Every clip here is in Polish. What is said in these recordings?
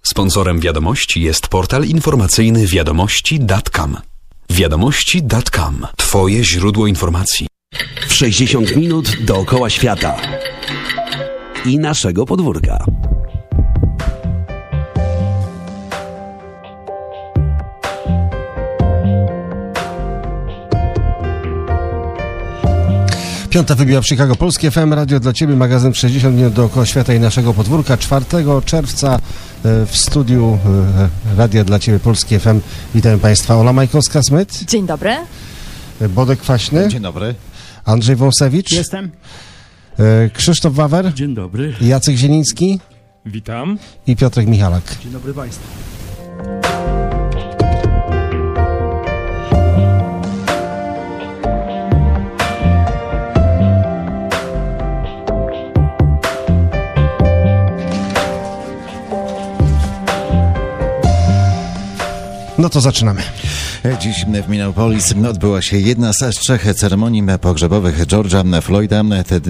Sponsorem Wiadomości jest portal informacyjny wiadomości.com. Wiadomości.com. Twoje źródło informacji. W 60 minut dookoła świata i naszego podwórka. Piąta wybiła w Chicago Polskie FM, radio dla Ciebie, magazyn 60 minut dookoła świata i naszego podwórka. 4 czerwca w studiu Radia dla Ciebie Polskie FM. Witam Państwa. Ola Majkowska-Smyt. Dzień dobry. Bodek Kwaśny. Dzień dobry. Andrzej Wąsewicz. Jestem. Krzysztof Wawer. Dzień dobry. Jacek Zieliński. Witam. I Piotrek Michalak. Dzień dobry Państwu. No to zaczynamy. Dziś w Minneapolis odbyła się jedna z 3 ceremonii pogrzebowych George'a Floyda. Te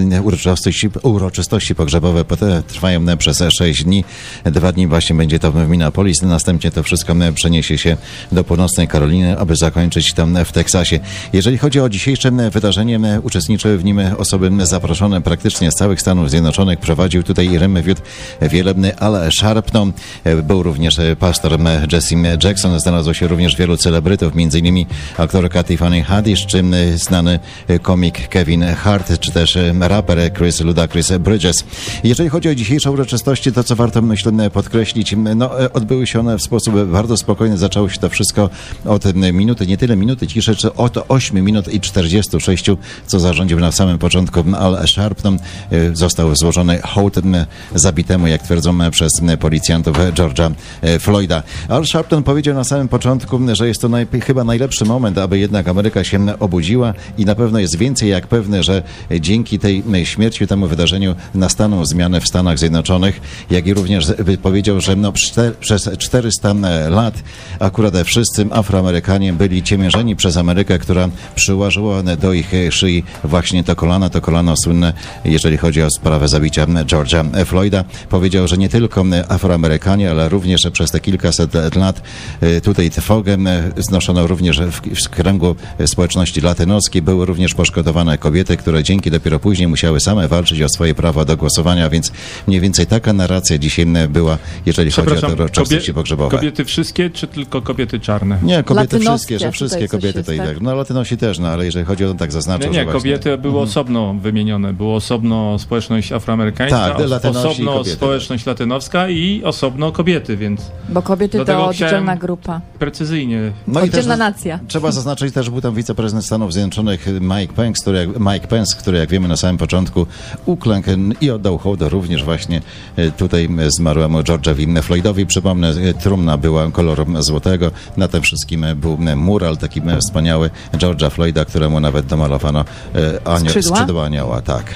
uroczystości pogrzebowe trwają przez 6 dni. 2 dni właśnie będzie to w Minneapolis. Następnie to wszystko przeniesie się do północnej Karoliny, aby zakończyć tam w Teksasie. Jeżeli chodzi o dzisiejsze wydarzenie, uczestniczyły w nim osoby zaproszone praktycznie z całych Stanów Zjednoczonych. Prowadził tutaj rym wiódł wielebny Al Sharpton. Był również pastor Jesse Jackson. Znalazło się również wielu celebrytów, m.in. aktorka Tiffany Haddish, czy znany komik Kevin Hart, czy też raper Ludacris Bridges. Jeżeli chodzi o dzisiejsze uroczystości, to co warto, myślę, podkreślić, odbyły się one w sposób bardzo spokojny. Zaczęło się to wszystko od minuty, nie tyle minuty ciszy, czy od 8 minut i 46, co zarządził na samym początku Al Sharpton. Został złożony hołd zabitemu, jak twierdzą przez policjantów, George'a Floyda. Al Sharpton powiedział na samym początku, że jest to chyba najlepszy moment, aby jednak Ameryka się obudziła i na pewno jest więcej jak pewne, że dzięki tej śmierci, temu wydarzeniu nastaną zmiany w Stanach Zjednoczonych, jak i również powiedział, że przez 400 lat akurat wszyscy Afroamerykanie byli ciemiężeni przez Amerykę, która przyłożyła do ich szyi właśnie to kolano słynne, jeżeli chodzi o sprawę zabicia George'a Floyda. Powiedział, że nie tylko Afroamerykanie, ale również przez te kilkaset lat tutaj trwogę znoszono również w kręgu społeczności latynoskiej. Były również poszkodowane kobiety, które dzięki dopiero później musiały same walczyć o swoje prawa do głosowania, więc mniej więcej taka narracja dzisiaj była, jeżeli chodzi o te uroczystości pogrzebowe. Kobiety wszystkie, czy tylko kobiety czarne? Nie, kobiety wszystkie, że wszystkie kobiety to i tak. No Latynosi też, ale jeżeli chodzi o to, tak zaznaczał, Nie, kobiety były osobno wymienione. Było osobno społeczność afroamerykańska, osobno społeczność latynowska i osobno kobiety, więc... Bo kobiety to oddzielna grupa. Precyzyjnie. No i też nacja. Trzeba zaznaczyć też, że był tam wiceprezydent Stanów Zjednoczonych Mike Pence, który jak wiemy na samym początku uklękł i oddał hołd również właśnie tutaj zmarłemu George'owi Floydowi. Przypomnę, trumna była koloru złotego. Na tym wszystkim był mural taki wspaniały George'a Floyda, któremu nawet domalowano skrzydła anioła. Tak.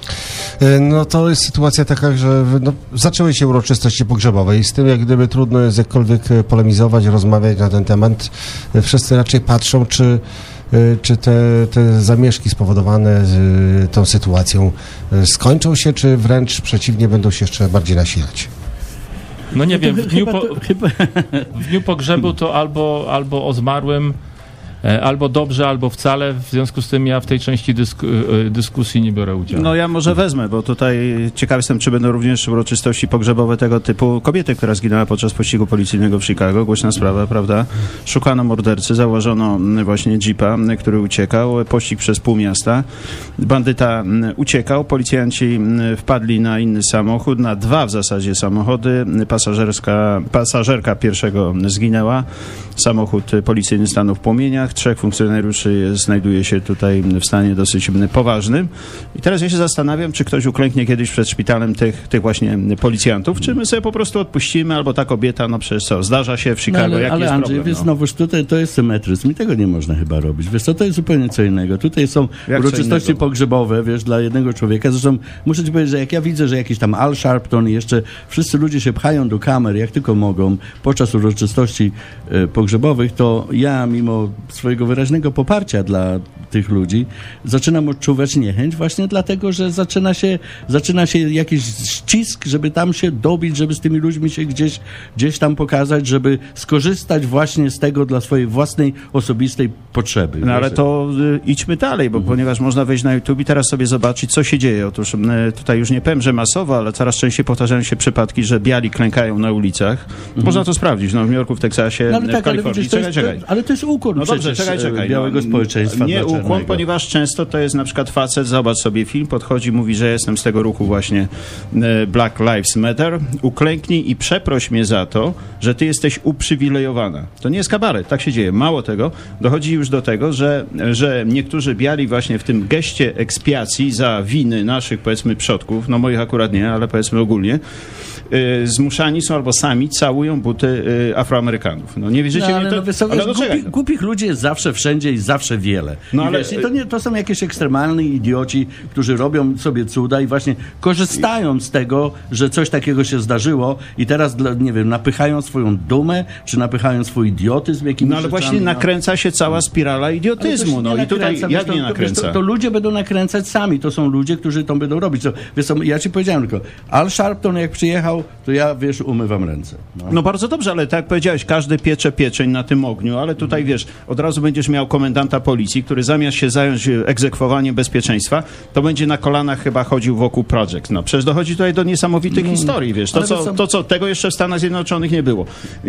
No to jest sytuacja taka, że zaczęły się uroczystości pogrzebowe i z tym jak gdyby trudno jest jakkolwiek polemizować, rozmawiać na ten temat. Wszyscy raczej patrzą, czy te zamieszki spowodowane tą sytuacją skończą się, czy wręcz przeciwnie, będą się jeszcze bardziej nasilać. No nie wiem, w dniu pogrzebu to albo o zmarłym, albo dobrze, albo wcale. W związku z tym ja w tej części dyskusji nie biorę udziału. No ja może wezmę, bo tutaj ciekaw jestem, czy będą również uroczystości pogrzebowe tego typu kobiety, która zginęła podczas pościgu policyjnego w Chicago. Głośna sprawa, prawda? Szukano mordercy, założono właśnie jeepa, który uciekał. Pościg przez pół miasta. Bandyta uciekał, policjanci wpadli na inny samochód, na 2 w zasadzie samochody. Pasażerka pierwszego zginęła. Samochód policyjny stanął w płomieniach. 3 funkcjonariuszy znajduje się tutaj w stanie dosyć poważnym. I teraz ja się zastanawiam, czy ktoś uklęknie kiedyś przed szpitalem tych właśnie policjantów, czy my sobie po prostu odpuścimy, albo ta kobieta, no przecież co, zdarza się w Chicago, jaki jest Andrzej, problem? Wiesz, znowuż tutaj to jest symetryzm i tego nie można chyba robić. Wiesz co, to jest zupełnie co innego. Tutaj są uroczystości pogrzebowe, wiesz, dla jednego człowieka. Zresztą muszę ci powiedzieć, że jak ja widzę, że jakiś tam Al Sharpton i jeszcze wszyscy ludzie się pchają do kamer, jak tylko mogą, podczas uroczystości pogrzebowych, to ja mimo swojego wyraźnego poparcia dla tych ludzi, zaczynam odczuwać niechęć właśnie dlatego, że zaczyna się jakiś ścisk, żeby tam się dobić, żeby z tymi ludźmi się gdzieś tam pokazać, żeby skorzystać właśnie z tego dla swojej własnej, osobistej potrzeby. No ale to idźmy dalej, bo ponieważ można wejść na YouTube i teraz sobie zobaczyć, co się dzieje. Otóż tutaj już nie powiem, że masowo, ale coraz częściej powtarzają się przypadki, że biali klękają na ulicach. Można to sprawdzić, w Nowym Jorku, w Teksasie, no, ale w Kalifornii. Czekaj. Ale to jest ukłon czekaj. Białego społeczeństwa. Nie ukłon, ponieważ często to jest na przykład facet, zobacz sobie film, podchodzi, mówi, że jestem z tego ruchu właśnie Black Lives Matter, uklęknij i przeproś mnie za to, że ty jesteś uprzywilejowana. To nie jest kabaret, tak się dzieje. Mało tego, dochodzi już do tego, że niektórzy biali właśnie w tym geście ekspiacji za winy naszych, powiedzmy, przodków, no moich akurat nie, ale powiedzmy ogólnie, zmuszani są albo sami całują buty Afroamerykanów. No nie wierzycie mi to? Głupich ludzi jest zawsze, wszędzie i zawsze wiele. No, ale wiesz, to są jakieś ekstremalni idioci, którzy robią sobie cuda i właśnie korzystają z tego, że coś takiego się zdarzyło i teraz, nie wiem, napychają swoją dumę, czy napychają swój idiotyzm jakimiś No ale rzeczami, właśnie nakręca się cała spirala idiotyzmu. No i tutaj jak nie nakręca? To ludzie będą nakręcać sami. To są ludzie, którzy to będą robić. Wiesz co, ja ci powiedziałem tylko, Al Sharpton jak przyjechał, to ja, wiesz, umywam ręce. No bardzo dobrze, ale tak jak powiedziałeś, każdy piecze pieczeń na tym ogniu, ale tutaj, wiesz, od razu będziesz miał komendanta policji, który zamiast się zająć egzekwowaniem bezpieczeństwa, to będzie na kolanach chyba chodził wokół Project. No przecież dochodzi tutaj do niesamowitych historii, wiesz. Tego jeszcze w Stanach Zjednoczonych nie było.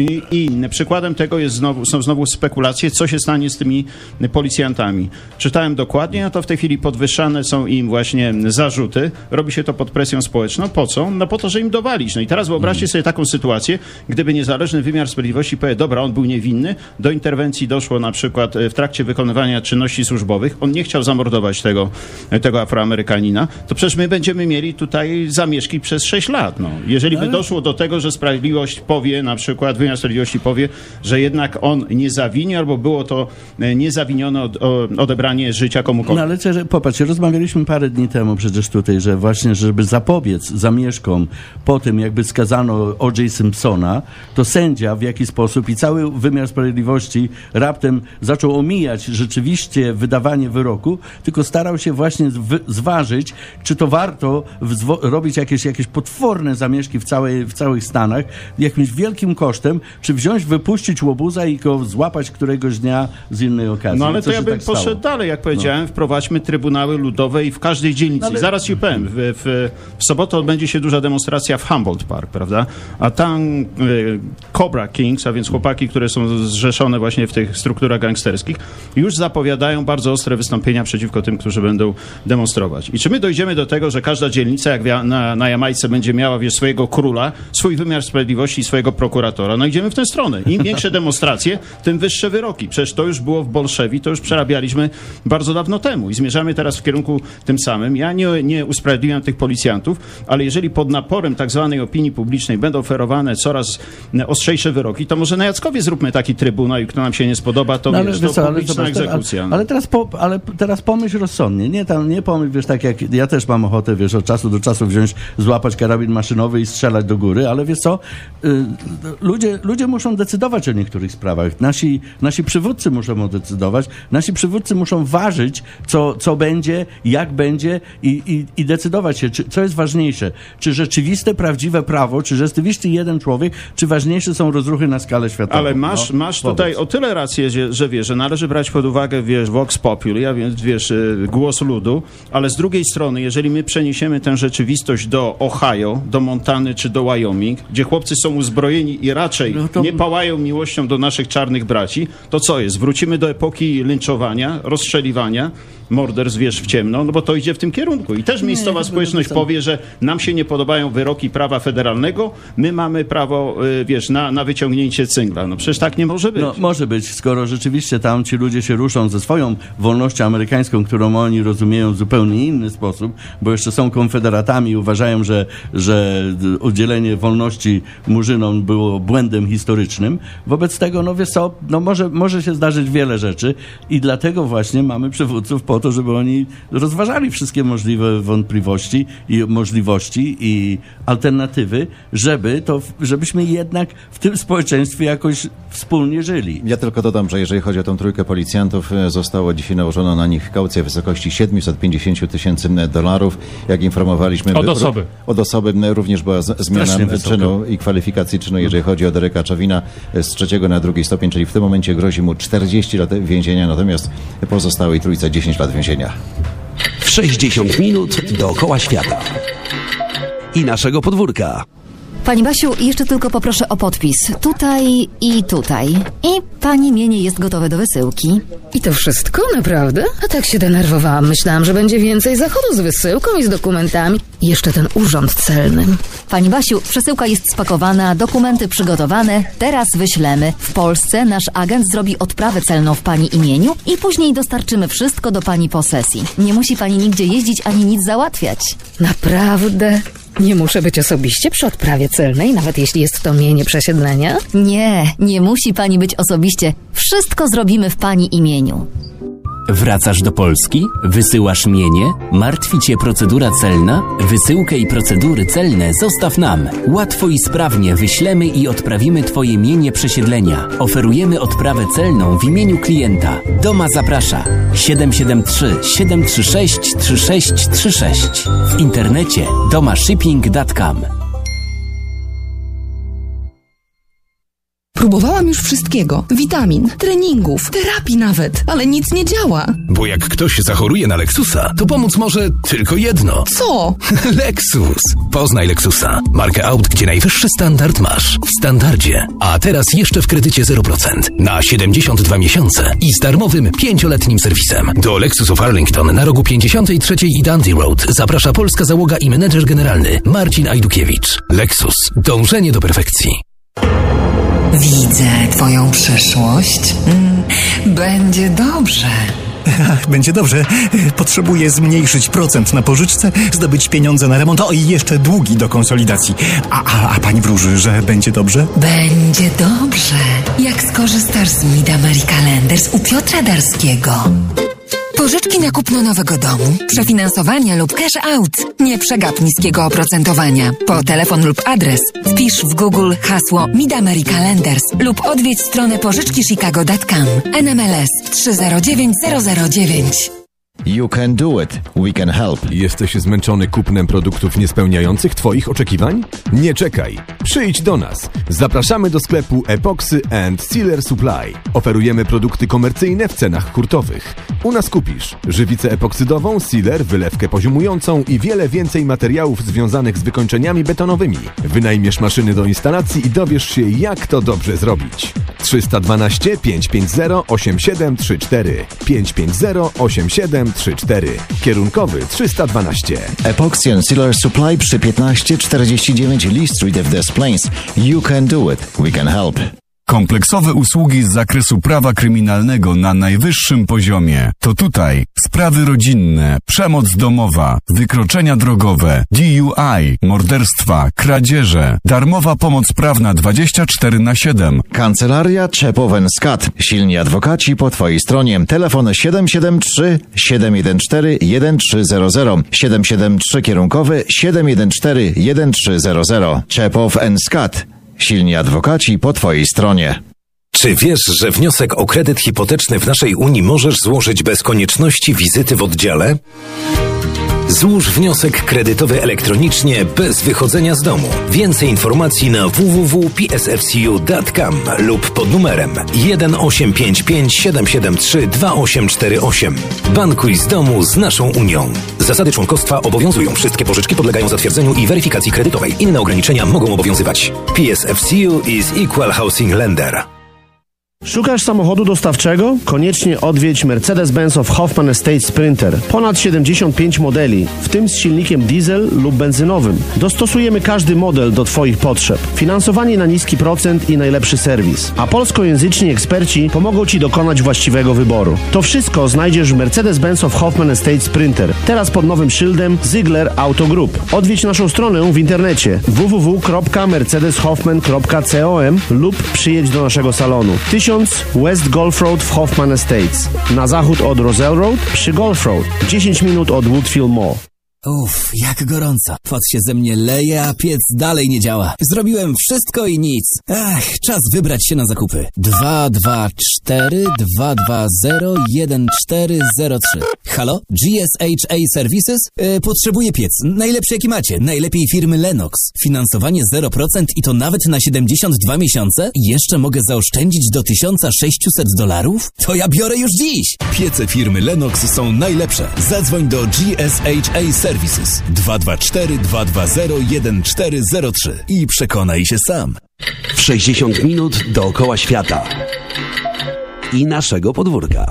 I przykładem tego są znowu spekulacje, co się stanie z tymi policjantami. Czytałem dokładnie, no to w tej chwili podwyższane są im właśnie zarzuty. Robi się to pod presją społeczną. Po co? No po to, że im dowalić. No i teraz wyobraźcie sobie taką sytuację, gdyby niezależny wymiar sprawiedliwości powiedział, dobra, on był niewinny, do interwencji doszło na przykład w trakcie wykonywania czynności służbowych, on nie chciał zamordować tego Afroamerykanina, to przecież my będziemy mieli tutaj zamieszki przez 6 lat. No. Jeżeli by doszło do tego, że sprawiedliwość powie, na przykład wymiar sprawiedliwości powie, że jednak on nie zawinił, albo było to niezawinione odebranie życia komukolwiek. No ale popatrz, rozmawialiśmy parę dni temu przecież tutaj, że właśnie, żeby zapobiec zamieszkom po tym, jakby skazano O.J. Simpsona, to sędzia w jakiś sposób i cały wymiar sprawiedliwości raptem zaczął omijać rzeczywiście wydawanie wyroku, tylko starał się właśnie zważyć, czy to warto robić jakieś potworne zamieszki w całych Stanach jakimś wielkim kosztem, czy wziąć, wypuścić łobuza i go złapać któregoś dnia z innej okazji. No ale to ja bym poszedł dalej, jak powiedziałem, wprowadźmy trybunały ludowe i w każdej dzielnicy. No, zaraz ci powiem, w sobotę odbędzie się duża demonstracja w Humboldt Park, prawda? A tam Cobra Kings, a więc chłopaki, które są zrzeszone właśnie w tych strukturach gangsterskich, już zapowiadają bardzo ostre wystąpienia przeciwko tym, którzy będą demonstrować. I czy my dojdziemy do tego, że każda dzielnica, jak na Jamajce, będzie miała, wiesz, swojego króla, swój wymiar sprawiedliwości i swojego prokuratora? No idziemy w tę stronę. Im większe demonstracje, tym wyższe wyroki. Przecież to już było w Bolszewi, to już przerabialiśmy bardzo dawno temu i zmierzamy teraz w kierunku tym samym. Ja nie usprawiedliwiam tych policjantów, ale jeżeli pod naporem tak zwanej opinii publicznej będą oferowane coraz ostrzejsze wyroki, to może na Jackowie zróbmy taki trybunał i kto nam się nie spodoba, to publiczna egzekucja. Ale teraz pomyśl rozsądnie. Nie pomyśl, wiesz, tak jak ja też mam ochotę, wiesz, od czasu do czasu złapać karabin maszynowy i strzelać do góry, ale wiesz co, ludzie muszą decydować o niektórych sprawach. Nasi przywódcy muszą decydować, nasi przywódcy muszą ważyć, co będzie, jak będzie i decydować się, co jest ważniejsze. Czy rzeczywiste, prawdziwe prawo, czy rzeczywiście jeden człowiek, czy ważniejsze są rozruchy na skalę światową. Ale masz tutaj o tyle rację, że wiesz, że należy brać pod uwagę, wiesz, vox populi, a więc, wiesz, głos ludu, ale z drugiej strony, jeżeli my przeniesiemy tę rzeczywistość do Ohio, do Montany czy do Wyoming, gdzie chłopcy są uzbrojeni i raczej nie pałają miłością do naszych czarnych braci, to co jest? Wrócimy do epoki linczowania, rozstrzeliwania, morderstw, wiesz, w ciemno, no bo to idzie w tym kierunku. I też miejscowa społeczność powie, że nam się nie podobają wyroki prawa federalnego, my mamy prawo, wiesz, na wyciągnięcie cyngla. No przecież tak nie może być. No może być, skoro rzeczywiście tam ci ludzie się ruszą ze swoją wolnością amerykańską, którą oni rozumieją w zupełnie inny sposób, bo jeszcze są konfederatami i uważają, że udzielenie wolności Murzynom było błędem historycznym. Wobec tego, no wiesz co, no może się zdarzyć wiele rzeczy i dlatego właśnie mamy przywódców po to, żeby oni rozważali wszystkie możliwe wątpliwości i możliwości i alternatywy, żebyśmy jednak w tym społeczeństwie jakoś wspólnie żyli. Ja tylko dodam, że jeżeli jeżeli chodzi o tą trójkę policjantów, zostało dzisiaj nałożono na nich kaucję w wysokości $750,000. Jak informowaliśmy... Od osoby również była zmiana czynu i kwalifikacji czynu, jeżeli chodzi o Dereka Czawina z 3. na 2. stopień, czyli w tym momencie grozi mu 40 lat więzienia, natomiast pozostałej trójce 10 lat więzienia. W 60 minut dookoła świata i naszego podwórka. Pani Basiu, jeszcze tylko poproszę o podpis. Tutaj i tutaj. I pani mienie jest gotowe do wysyłki. I to wszystko? Naprawdę? A tak się denerwowałam. Myślałam, że będzie więcej zachodu z wysyłką i z dokumentami. I jeszcze ten urząd celny. Pani Basiu, przesyłka jest spakowana, dokumenty przygotowane. Teraz wyślemy. W Polsce nasz agent zrobi odprawę celną w pani imieniu i później dostarczymy wszystko do pani posesji. Nie musi pani nigdzie jeździć ani nic załatwiać. Naprawdę? Nie muszę być osobiście przy odprawie celnej, nawet jeśli jest to mienie przesiedlenia? Nie musi pani być osobiście. Wszystko zrobimy w pani imieniu. Wracasz do Polski? Wysyłasz mienie? Martwi cię procedura celna? Wysyłkę i procedury celne zostaw nam. Łatwo i sprawnie wyślemy i odprawimy twoje mienie przesiedlenia. Oferujemy odprawę celną w imieniu klienta. Doma zaprasza 773 736 3636. W internecie domashipping.com. Próbowałam już wszystkiego. Witamin, treningów, terapii nawet, ale nic nie działa. Bo jak ktoś zachoruje na Lexusa, to pomóc może tylko jedno. Co? Lexus. Poznaj Lexusa. Markę aut, gdzie najwyższy standard masz w standardzie. A teraz jeszcze w kredycie 0% na 72 miesiące i z darmowym 5-letnim serwisem. Do Lexus of Arlington na rogu 53 i Dundee Road zaprasza polska załoga i menedżer generalny Marcin Ajdukiewicz. Lexus. Dążenie do perfekcji. Widzę twoją przyszłość. Będzie dobrze. Będzie dobrze. Potrzebuję zmniejszyć procent na pożyczce, zdobyć pieniądze na remont, i jeszcze długi do konsolidacji. A pani wróży, że będzie dobrze? Będzie dobrze. Jak skorzystasz z Mida Marie Calendars u Piotra Darskiego. Pożyczki na kupno nowego domu, przefinansowanie lub cash out. Nie przegap niskiego oprocentowania. Po telefon lub adres wpisz w Google hasło Mida Marie Calendars lub odwiedź stronę pożyczkichicago.com. NMLS 309009. You can do it. We can help. Jesteś zmęczony kupnem produktów niespełniających twoich oczekiwań? Nie czekaj. Przyjdź do nas. Zapraszamy do sklepu Epoxy & Sealer Supply. Oferujemy produkty komercyjne w cenach hurtowych. U nas kupisz żywicę epoksydową, sealer, wylewkę poziomującą i wiele więcej materiałów związanych z wykończeniami betonowymi. Wynajmiesz maszyny do instalacji i dowiesz się, jak to dobrze zrobić. 312 550 8734 550 8734. Kierunkowy 312. Epoxy & Sealer Supply przy 1549 Lee Street w Des Plaines. You can do it. We can help. Kompleksowe usługi z zakresu prawa kryminalnego na najwyższym poziomie. To tutaj sprawy rodzinne, przemoc domowa, wykroczenia drogowe, DUI, morderstwa, kradzieże, darmowa pomoc prawna 24/7. Kancelaria Czepow & Skat. Silni adwokaci po twojej stronie. Telefon 773 714 1300. 773 kierunkowy 714 1300. Czepow & Skat. Silni adwokaci po twojej stronie. Czy wiesz, że wniosek o kredyt hipoteczny w naszej Unii możesz złożyć bez konieczności wizyty w oddziale? Złóż wniosek kredytowy elektronicznie bez wychodzenia z domu. Więcej informacji na www.psfcu.com lub pod numerem 1855 773 2848. Bankuj z domu z naszą Unią. Zasady członkostwa obowiązują. Wszystkie pożyczki podlegają zatwierdzeniu i weryfikacji kredytowej. Inne ograniczenia mogą obowiązywać. PSFCU is Equal Housing Lender. Szukasz samochodu dostawczego? Koniecznie odwiedź Mercedes-Benz of Hoffman Estate Sprinter. Ponad 75 modeli, w tym z silnikiem diesel lub benzynowym. Dostosujemy każdy model do twoich potrzeb. Finansowanie na niski procent i najlepszy serwis. A polskojęzyczni eksperci pomogą ci dokonać właściwego wyboru. To wszystko znajdziesz w Mercedes-Benz of Hoffman Estate Sprinter. Teraz pod nowym szyldem Ziegler Auto Group. Odwiedź naszą stronę w internecie www.mercedeshoffman.com lub przyjedź do naszego salonu. 1000 West Golf Road w Hoffman Estates. Na zachód od Roselle Road przy Golf Road. 10 minut od Woodfield Mall. Uff, jak gorąco. Pot się ze mnie leje, a piec dalej nie działa. Zrobiłem wszystko i nic. Ach, czas wybrać się na zakupy. 224-220-1403. Halo? GSHA Services? Potrzebuję piec. Najlepszy jaki macie. Najlepiej firmy Lennox. Finansowanie 0% i to nawet na 72 miesiące? I jeszcze mogę zaoszczędzić do $1600? To ja biorę już dziś. Piece firmy Lennox są najlepsze. Zadzwoń do GSHA Services 224-220-1403 i przekonaj się sam. W 60 minut dookoła świata i naszego podwórka.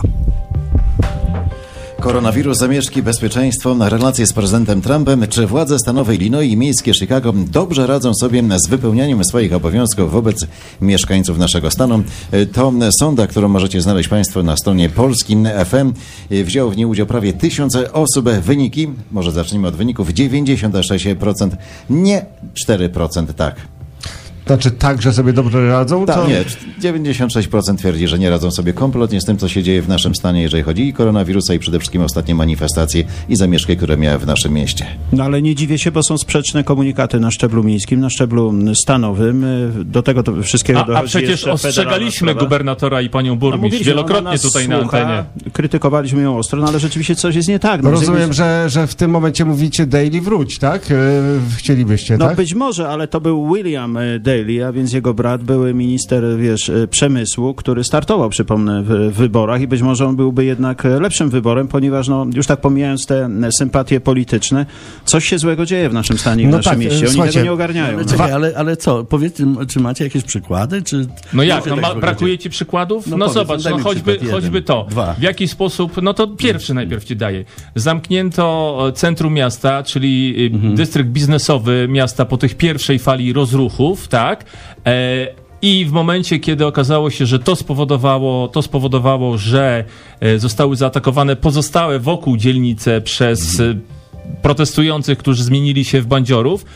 Koronawirus, zamieszki, bezpieczeństwo, relacje z prezydentem Trumpem. Czy władze stanowe Illinois i miejskie Chicago dobrze radzą sobie z wypełnianiem swoich obowiązków wobec mieszkańców naszego stanu? To sonda, którą możecie znaleźć Państwo na stronie Polskim FM. Wzięło w niej udział prawie 1000 osób. Wyniki, może zacznijmy od wyników, 96%, nie 4% tak. Znaczy tak, że sobie dobrze radzą? Tak, to... nie. 96% twierdzi, że nie radzą sobie kompletnie z tym, co się dzieje w naszym stanie, jeżeli chodzi o koronawirusa i przede wszystkim ostatnie manifestacje i zamieszki, które miały w naszym mieście. No ale nie dziwię się, bo są sprzeczne komunikaty na szczeblu miejskim, na szczeblu stanowym. Do tego to wszystkiego dochodzi. A przecież ostrzegaliśmy gubernatora i panią burmistrz wielokrotnie tutaj na antenie. Krytykowaliśmy ją ostro, no ale rzeczywiście coś jest nie tak. No, rozumiem, że w tym momencie mówicie Daily wróć, tak? Chcielibyście, no, tak? Być może, ale to był William Daly, a więc jego brat, były minister, przemysłu, który startował, przypomnę, w wyborach i być może on byłby jednak lepszym wyborem, ponieważ, no, już tak pomijając te sympatie polityczne, coś się złego dzieje w naszym stanie i w naszym mieście. Oni tego nie ogarniają. Ale co, powiedzcie, czy macie jakieś przykłady? Czy... No jak, brakuje ci przykładów? No zobacz, choćby to. W jaki sposób, no to pierwszy najpierw ci daję. Zamknięto centrum miasta, czyli dystrykt biznesowy miasta po tych pierwszej fali rozruchów, tak? I w momencie, kiedy okazało się, że to spowodowało, że zostały zaatakowane pozostałe wokół dzielnice przez protestujących, którzy zmienili się w bandziorów,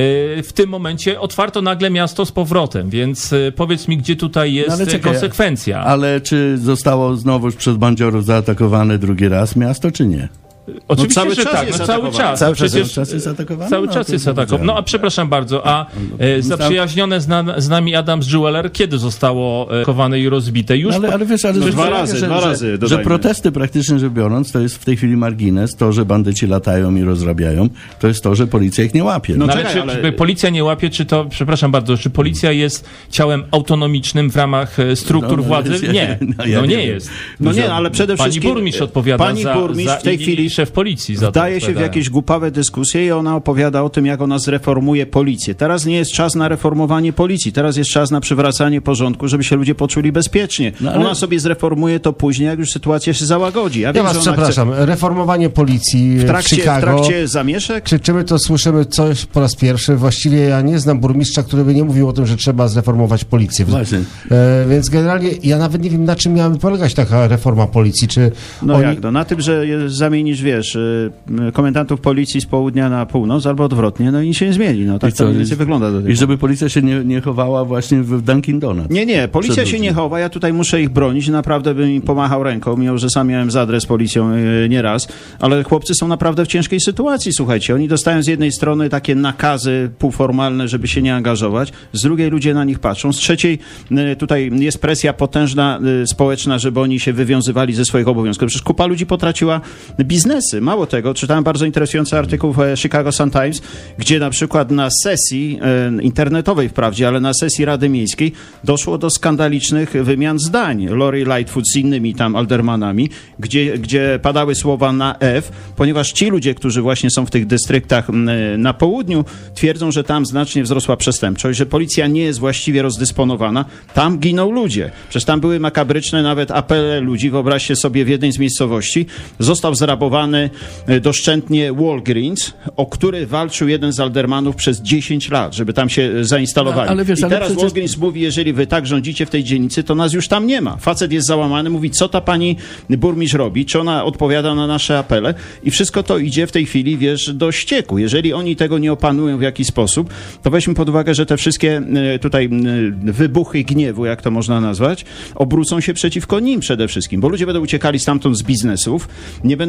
w tym momencie otwarto nagle miasto z powrotem, więc powiedz mi, gdzie tutaj jest konsekwencja. Ale czy zostało znowuż przez bandziorów zaatakowane drugi raz miasto, czy nie? Oczywiście, cały że czas tak, jest cały czas. Cały czas jest atakowany? Cały czas jest atakowany. No a przepraszam bardzo, a zaprzyjaźnione z nami Adams Jeweler kiedy zostało atakowane i rozbite? Już ale wiesz, dwa razy, że protesty praktycznie rzecz biorąc, to jest w tej chwili margines, to, że bandyci latają i rozrabiają, to jest to, że policja ich nie łapie. No ale czy policja nie łapie, czy to, przepraszam bardzo, czy policja jest ciałem autonomicznym w ramach struktur władzy? Nie, nie jest. No nie, ale przede wszystkim... Pani burmistrz odpowiada za w tej chwili szef policji za to. Wdaje się w jakieś głupawe dyskusje i ona opowiada o tym, jak ona zreformuje policję. Teraz nie jest czas na reformowanie policji, teraz jest czas na przywracanie porządku, żeby się ludzie poczuli bezpiecznie. No, ale... Ona sobie zreformuje to później, jak już sytuacja się załagodzi. Ja was przepraszam, reformowanie policji w Chicago. W trakcie zamieszek? Czy my to słyszymy coś po raz pierwszy? Właściwie ja nie znam burmistrza, który by nie mówił o tym, że trzeba zreformować policję. Właśnie. Więc generalnie ja nawet nie wiem, na czym miałaby polegać taka reforma policji. Czy na tym, że zamienisz, wiesz, komendantów policji z południa na północ, albo odwrotnie, no i się nie zmieni. No tak to mniej więcej wygląda do tej I żeby policja się nie chowała właśnie w Dunkin' Donuts. Nie, policja się nie chowa, ja tutaj muszę ich bronić, naprawdę bym im pomachał ręką, mimo że sam miałem zadres z policją nieraz, ale chłopcy są naprawdę w ciężkiej sytuacji, słuchajcie, oni dostają z jednej strony takie nakazy półformalne, żeby się nie angażować, z drugiej ludzie na nich patrzą, z trzeciej tutaj jest presja potężna społeczna, żeby oni się wywiązywali ze swoich obowiązków. Przecież kupa ludzi potraciła biznesy. Mało tego, czytałem bardzo interesujący artykuł w Chicago Sun-Times, gdzie na przykład na sesji internetowej wprawdzie, ale na sesji Rady Miejskiej doszło do skandalicznych wymian zdań. Lori Lightfoot z innymi tam aldermanami, gdzie padały słowa na F, ponieważ ci ludzie, którzy właśnie są w tych dystryktach na południu, twierdzą, że tam znacznie wzrosła przestępczość, że policja nie jest właściwie rozdysponowana. Tam giną ludzie. Przecież tam były makabryczne nawet apele ludzi. Wyobraźcie sobie, w jednej z miejscowości został zrabowany doszczętnie Walgreens, o który walczył jeden z aldermanów przez 10 lat, żeby tam się zainstalowali. Ale wiesz, i teraz Walgreens mówi, jeżeli wy tak rządzicie w tej dzielnicy, to nas już tam nie ma. Facet jest załamany, mówi, co ta pani burmistrz robi, czy ona odpowiada na nasze apele i wszystko to idzie w tej chwili, wiesz, do ścieku. Jeżeli oni tego nie opanują w jakiś sposób, to weźmy pod uwagę, że te wszystkie tutaj wybuchy gniewu, jak to można nazwać, obrócą się przeciwko nim przede wszystkim, bo ludzie będą uciekali stamtąd z biznesów, nie będą tam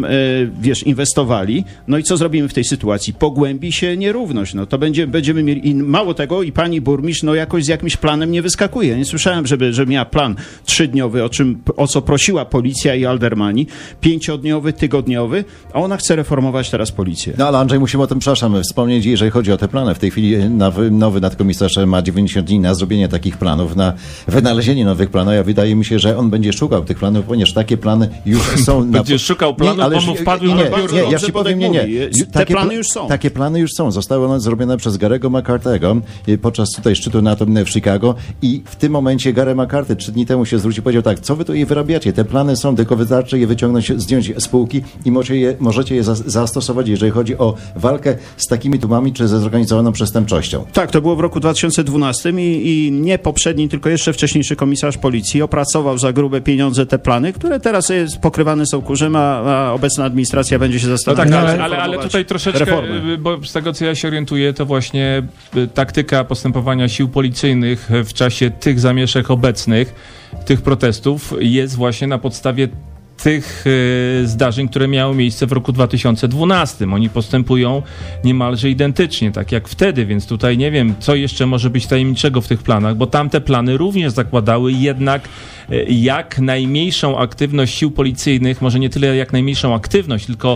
tam, inwestowali. No i co zrobimy w tej sytuacji? Pogłębi się nierówność. No to będziemy mieli, i mało tego, i pani burmistrz, jakoś z jakimś planem nie wyskakuje. Nie słyszałem, żeby miała plan 3-dniowy, o co prosiła policja i aldermani, 5-dniowy, tygodniowy, a ona chce reformować teraz policję. No ale Andrzej, musimy o tym, wspomnieć, jeżeli chodzi o te plany. W tej chwili nowy nadkomisarz ma 90 dni na zrobienie takich planów, na wynalezienie nowych planów. Ja wydaje mi się, że on będzie szukał tych planów, ponieważ takie plany już są. Będzie szukał planów, bo mu wpadły na biurko. Ja ci powiem, Te plany już są. Takie plany już są. Zostały one zrobione przez Gary'ego McCarthy'ego podczas tutaj szczytu NATO w Chicago i w tym momencie Gary McCarthy 3 dni temu się zwrócił i powiedział tak, co wy tu je wyrabiacie? Te plany są, tylko wystarczy je wyciągnąć, zdjąć z półki i możecie je zastosować, jeżeli chodzi o walkę z takimi tłumami, czy ze zorganizowaną przestępczością. Tak, to było w roku 2012 i nie poprzedni, tylko jeszcze wcześniejszy komisarz policji opracował za grube pieniądze te plany, które teraz pokrywane są kurzem, a obecna administracja będzie się zastanawiać. No tak, ale tutaj troszeczkę, bo z tego co ja się orientuję, to właśnie taktyka postępowania sił policyjnych w czasie tych zamieszek obecnych, tych protestów jest właśnie na podstawie tych zdarzeń, które miały miejsce w roku 2012. Oni postępują niemalże identycznie, tak jak wtedy, więc tutaj nie wiem, co jeszcze może być tajemniczego w tych planach, bo tamte plany również zakładały jednak jak najmniejszą aktywność sił policyjnych, może nie tyle jak najmniejszą aktywność, tylko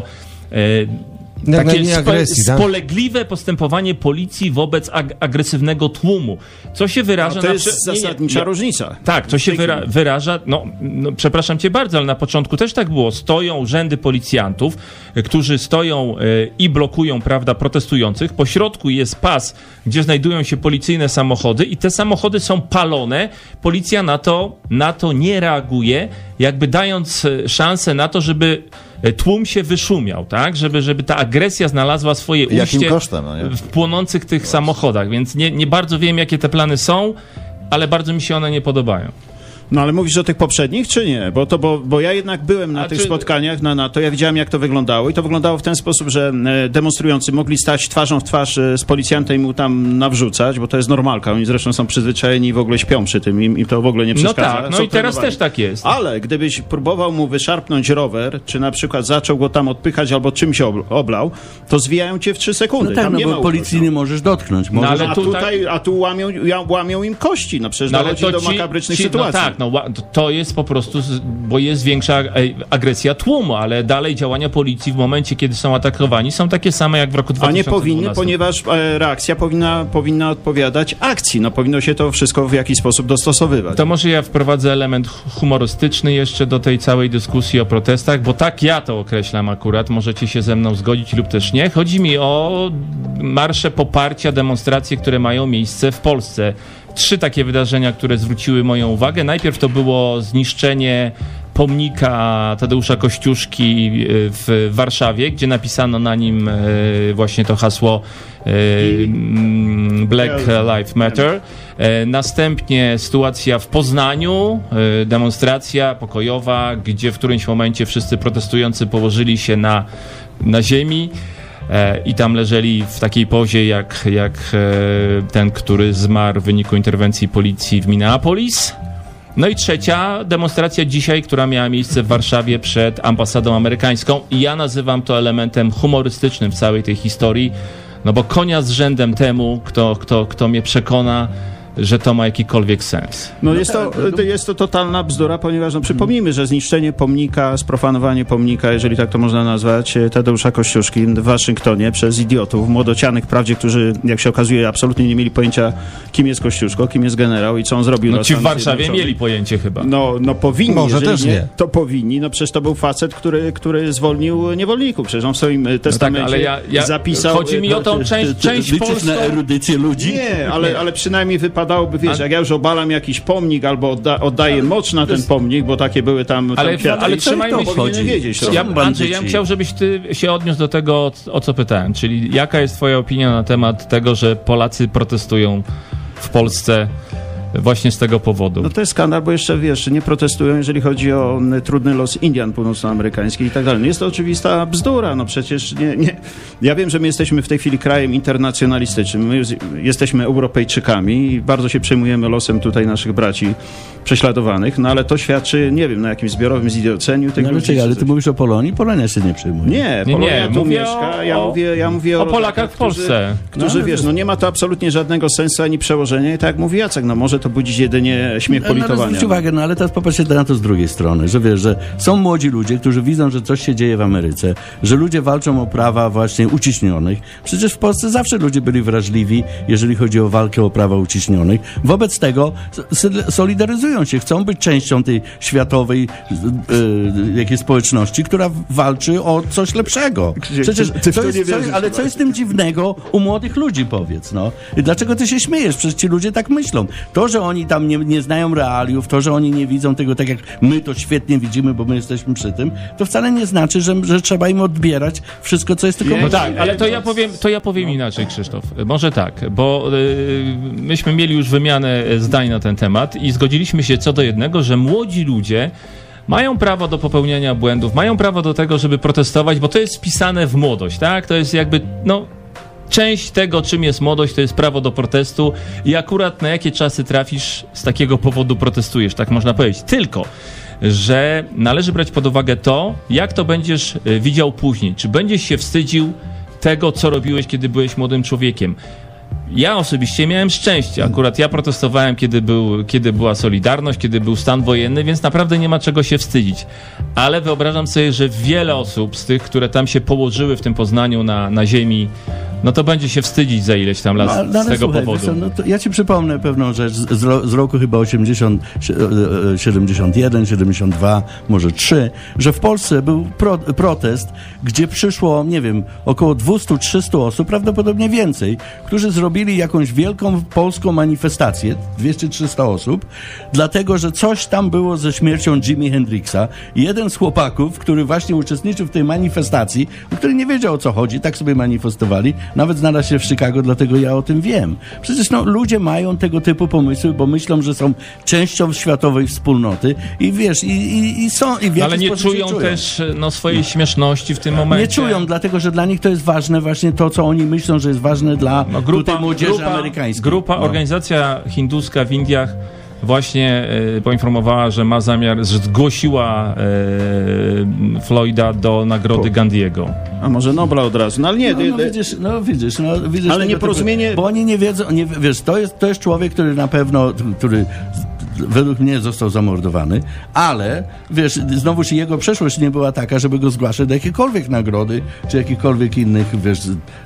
takie spolegliwe postępowanie policji wobec agresywnego tłumu. Co się wyraża... to jest zasadnicza różnica. Tak, co się wyraża... No, przepraszam cię bardzo, ale na początku też tak było. Stoją rzędy policjantów, którzy stoją i blokują, prawda, protestujących. Po środku jest pas, gdzie znajdują się policyjne samochody i te samochody są palone. Policja na to nie reaguje, jakby dając szansę na to, żeby tłum się wyszumiał, tak? Żeby ta agresja znalazła swoje ujście w płonących tych samochodach. Więc nie bardzo wiem, jakie te plany są, ale bardzo mi się one nie podobają. No ale mówisz o tych poprzednich, czy nie? Bo ja jednak byłem na tych spotkaniach na NATO, ja widziałem, jak to wyglądało i to wyglądało w ten sposób, że demonstrujący mogli stać twarzą w twarz z policjantem i mu tam nawrzucać, bo to jest normalka. Oni zresztą są przyzwyczajeni i w ogóle śpią przy tym i to w ogóle nie przeszkadza. No tak, i teraz też tak jest. Ale gdybyś próbował mu wyszarpnąć rower, czy na przykład zaczął go tam odpychać albo czymś oblał, to zwijają cię w 3 sekundy. No tak, tam nie ma policji nie możesz dotknąć. A tu łamią im kości. No przecież dochodzi do makabrycznych sytuacji. No tak, to jest po prostu, bo jest większa agresja tłumu, ale dalej działania policji w momencie, kiedy są atakowani, są takie same jak w roku 2012. A nie powinny, ponieważ reakcja powinna odpowiadać akcji. No powinno się to wszystko w jakiś sposób dostosowywać. To może ja wprowadzę element humorystyczny jeszcze do tej całej dyskusji o protestach, bo tak ja to określam akurat, możecie się ze mną zgodzić lub też nie. Chodzi mi o marsze poparcia, demonstracje, które mają miejsce w Polsce. 3 takie wydarzenia, które zwróciły moją uwagę. Najpierw to było zniszczenie pomnika Tadeusza Kościuszki w Warszawie, gdzie napisano na nim właśnie to hasło Black Lives Matter. Następnie sytuacja w Poznaniu, demonstracja pokojowa, gdzie w którymś momencie wszyscy protestujący położyli się na ziemi i tam leżeli w takiej pozie jak ten, który zmarł w wyniku interwencji policji w Minneapolis. No i trzecia demonstracja dzisiaj, która miała miejsce w Warszawie przed ambasadą amerykańską i ja nazywam to elementem humorystycznym w całej tej historii, no bo konia z rzędem temu, kto mnie przekona, że to ma jakikolwiek sens. No jest to totalna bzdura, ponieważ przypomnijmy, że zniszczenie pomnika, sprofanowanie pomnika, jeżeli tak to można nazwać, Tadeusza Kościuszki w Waszyngtonie przez idiotów, młodocianych wprawdzie, którzy, jak się okazuje, absolutnie nie mieli pojęcia, kim jest Kościuszko, kim jest generał i co on zrobił. No ci w Warszawie mieli pojęcie chyba. No powinni. Może też nie. To powinni. No przecież to był facet, który zwolnił niewolników. Przecież on w swoim testamencie zapisał... Chodzi mi o tą część polską... na erudycję ludzi? Nie, ale przynajmniej wypadałoby, wiesz, jak ja już obalam jakiś pomnik albo oddaję mocz na ten pomnik, bo takie były tam kwiaty. Ale trzymajmy się. Wiedzieć. Andrzej, ja bym chciał, żebyś ty się odniósł do tego, o co pytałem. Czyli jaka jest twoja opinia na temat tego, że Polacy protestują w Polsce właśnie z tego powodu. No to jest skandal, bo jeszcze, wiesz, nie protestują, jeżeli chodzi o trudny los Indian północnoamerykańskich i tak dalej. No jest to oczywista bzdura, no przecież nie. Ja wiem, że my jesteśmy w tej chwili krajem internacjonalistycznym, my jesteśmy Europejczykami i bardzo się przejmujemy losem tutaj naszych braci prześladowanych, no ale to świadczy, nie wiem, na jakimś zbiorowym zidioцeniu tych ludzi. Ale ty mówisz o Polonii? Polonia się nie przejmuje. Nie, Polonia tu mieszka, ja mówię o Polakach w Polsce. Którzy, wiesz, no nie ma to absolutnie żadnego sensu ani przełożenia i tak jak mówi Jacek, no może to budzić jedynie śmiech politowania. Zwróć uwagę, no ale teraz popatrzcie na to z drugiej strony, że wiesz, że są młodzi ludzie, którzy widzą, że coś się dzieje w Ameryce, że ludzie walczą o prawa właśnie uciśnionych. Przecież w Polsce zawsze ludzie byli wrażliwi, jeżeli chodzi o walkę o prawa uciśnionych. Wobec tego solidaryzują się, chcą być częścią tej światowej jakiej społeczności, która walczy o coś lepszego. Przecież ale co jest tym dziwnego u młodych ludzi, powiedz, no. Dlaczego ty się śmiejesz? Przecież ci ludzie tak myślą. To, że oni tam nie znają realiów, to, że oni nie widzą tego tak jak my to świetnie widzimy, bo my jesteśmy przy tym, to wcale nie znaczy, że trzeba im odbierać wszystko, co jest tylko możliwe. Tak, ale to ja powiem inaczej, Krzysztof. Może tak, bo myśmy mieli już wymianę zdań na ten temat i zgodziliśmy się co do jednego, że młodzi ludzie mają prawo do popełniania błędów, mają prawo do tego, żeby protestować, bo to jest wpisane w młodość, tak? To jest jakby, część tego, czym jest młodość, to jest prawo do protestu i akurat na jakie czasy trafisz, z takiego powodu protestujesz, tak można powiedzieć. Tylko, że należy brać pod uwagę to, jak to będziesz widział później. Czy będziesz się wstydził tego, co robiłeś, kiedy byłeś młodym człowiekiem. Ja osobiście miałem szczęście. Akurat ja protestowałem, kiedy była Solidarność, kiedy był stan wojenny, więc naprawdę nie ma czego się wstydzić. Ale wyobrażam sobie, że wiele osób z tych, które tam się położyły w tym Poznaniu na ziemi, no to będzie się wstydzić za ileś tam lat z tego powodu. To ja ci przypomnę pewną rzecz z roku chyba 71, 72, może 3, że w Polsce był protest, gdzie przyszło, nie wiem, około 200-300 osób, prawdopodobnie więcej, którzy zrobili jakąś wielką polską manifestację, 200-300 osób, dlatego, że coś tam było ze śmiercią Jimi Hendrixa. Jeden z chłopaków, który właśnie uczestniczył w tej manifestacji, który nie wiedział, o co chodzi, tak sobie manifestowali, nawet znalazł się w Chicago, dlatego ja o tym wiem. Przecież ludzie mają tego typu pomysły, bo myślą, że są częścią światowej wspólnoty i wiesz, i są... I w ale nie czują też swojej śmieszności w tym momencie. Nie czują, dlatego, że dla nich to jest ważne właśnie to, co oni myślą, że jest ważne dla tej młodzieży amerykańskiej. Organizacja hinduska w Indiach właśnie poinformowała, że ma zamiar, że zgłosiła Floyda do nagrody Gandhiego. A może Nobla od razu? No ale nie. Widzisz. Ale nieporozumienie... Bo oni nie wiedzą, wiesz, to jest człowiek, który na pewno, który według mnie został zamordowany, ale wiesz, znowuż jego przeszłość nie była taka, żeby go zgłaszać do jakiejkolwiek nagrody, czy jakichkolwiek innych, wiesz,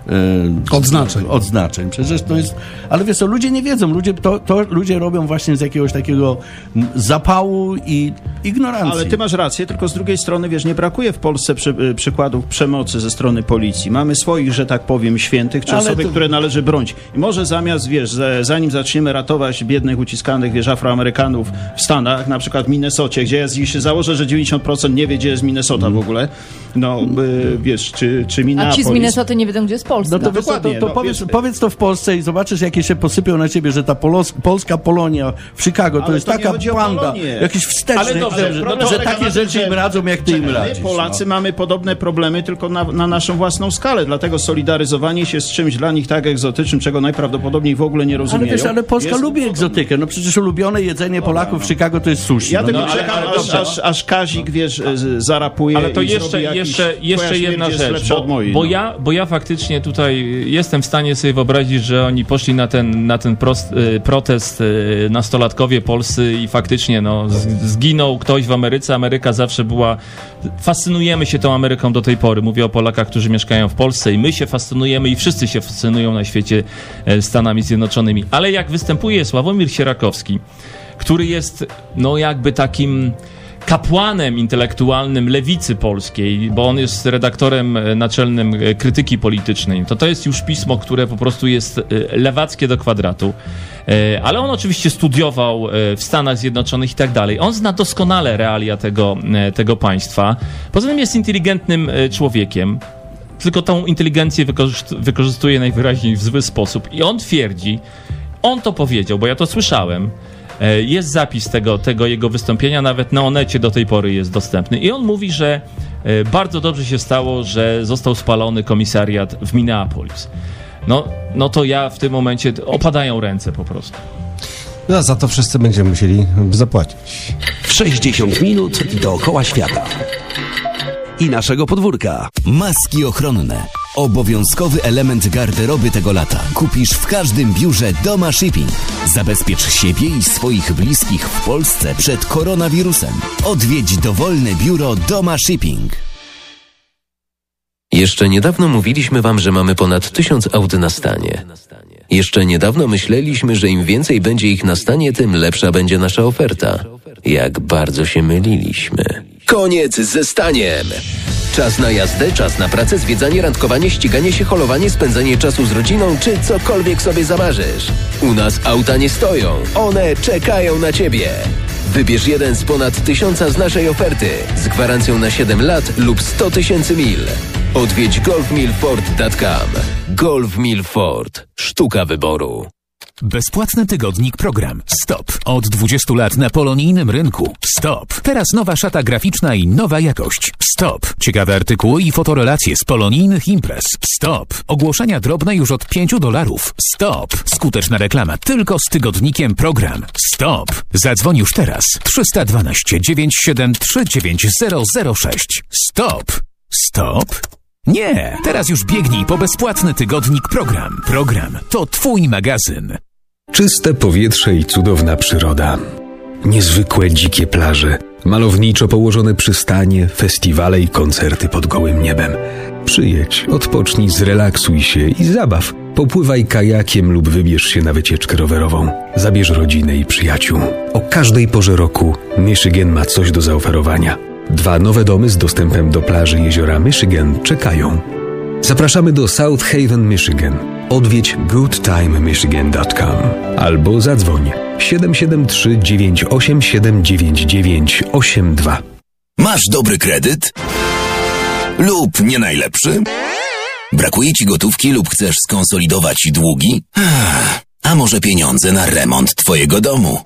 odznaczeń. Przecież to jest... Ale wiesz co, ludzie nie wiedzą, ludzie robią właśnie z jakiegoś takiego zapału i ignorancji. Ale ty masz rację, tylko z drugiej strony, wiesz, nie brakuje w Polsce przykładów przemocy ze strony policji. Mamy swoich, że tak powiem, świętych, czy osoby, które należy bronić. I może zamiast, wiesz, zanim zaczniemy ratować biednych, uciskanych, wiesz, Afroamerykanów w Stanach, na przykład w Minnesocie, gdzie się założę, że 90% nie wie, gdzie jest Minnesota w ogóle. Wiesz, czy Minneapolis. A ci z Minnesoty nie wiedzą, gdzie jest Polska. No to dokładnie. Powiedz to w Polsce i zobaczysz, jakie się posypią na ciebie, że ta polska Polonia w Chicago to jest taka banda, jakiś wsteczny, że takie rzeczy im radzą, jak ty im radzisz. My Polacy mamy podobne problemy, tylko na naszą własną skalę, dlatego solidaryzowanie się z czymś dla nich tak egzotycznym, czego najprawdopodobniej w ogóle nie rozumieją. Ale Polska lubi egzotykę. No przecież ulubione jedzenie Polaków w Chicago to jest sushi. Ja tylko czekam, aż Kazik, wiesz, zarapuje. Ale to jeszcze jedna rzecz, bo ja faktycznie tutaj jestem w stanie sobie wyobrazić, że oni poszli na ten protest nastolatkowie polscy i faktycznie zginął ktoś w Ameryce. Ameryka zawsze była... Fascynujemy się tą Ameryką do tej pory. Mówię o Polakach, którzy mieszkają w Polsce i my się fascynujemy i wszyscy się fascynują na świecie Stanami Zjednoczonymi. Ale jak występuje Sławomir Sierakowski, który jest jakby takim kapłanem intelektualnym lewicy polskiej, bo on jest redaktorem naczelnym Krytyki Politycznej, to jest już pismo, które po prostu jest lewackie do kwadratu. Ale on oczywiście studiował w Stanach Zjednoczonych i tak dalej. On zna doskonale realia tego państwa. Poza tym jest inteligentnym człowiekiem, tylko tą inteligencję wykorzystuje najwyraźniej w zły sposób. I on twierdzi, on to powiedział, bo ja to słyszałem, Jest zapis tego jego wystąpienia, nawet na Onecie do tej pory jest dostępny. I on mówi, że bardzo dobrze się stało, że został spalony komisariat w Minneapolis. No to ja w tym momencie opadają ręce po prostu. No za to wszyscy będziemy musieli zapłacić. 60 minut dookoła świata i naszego podwórka. Maski ochronne. Obowiązkowy element garderoby tego lata. Kupisz w każdym biurze Doma Shipping. Zabezpiecz siebie i swoich bliskich w Polsce przed koronawirusem. Odwiedź dowolne biuro Doma Shipping. Jeszcze niedawno mówiliśmy wam, że mamy ponad 1000 aut na stanie. Jeszcze niedawno myśleliśmy, że im więcej będzie ich na stanie, tym lepsza będzie nasza oferta. Jak bardzo się myliliśmy. Koniec ze staniem! Czas na jazdę, czas na pracę, zwiedzanie, randkowanie, ściganie się, holowanie, spędzanie czasu z rodziną, czy cokolwiek sobie zamarzysz. U nas auta nie stoją, one czekają na Ciebie. Wybierz jeden z ponad 1000 z naszej oferty z gwarancją na 7 lat lub 100 000 mil. Odwiedź golfmilford.com. Golf Mil Ford. Sztuka wyboru. Bezpłatny tygodnik Program. Stop. Od 20 lat na polonijnym rynku. Stop. Teraz nowa szata graficzna i nowa jakość. Stop. Ciekawe artykuły i fotorelacje z polonijnych imprez. Stop. Ogłoszenia drobne już od $5. Stop. Skuteczna reklama tylko z tygodnikiem Program. Stop. Zadzwoń już teraz. 312 973 9006. Stop. Stop. Nie, teraz już biegnij po bezpłatny tygodnik Program. Program to twój magazyn. Czyste powietrze i cudowna przyroda. Niezwykłe dzikie plaże, malowniczo położone przystanie, festiwale i koncerty pod gołym niebem. Przyjedź, odpocznij, zrelaksuj się i zabaw. Popływaj kajakiem lub wybierz się na wycieczkę rowerową. Zabierz rodzinę i przyjaciół. O każdej porze roku Michigan ma coś do zaoferowania. 2 nowe domy z dostępem do plaży jeziora Michigan czekają. Zapraszamy do South Haven, Michigan. Odwiedź goodtimemichigan.com albo zadzwoń 773 987 9982. Masz dobry kredyt? Lub nie najlepszy? Brakuje ci gotówki lub chcesz skonsolidować długi? A może pieniądze na remont twojego domu?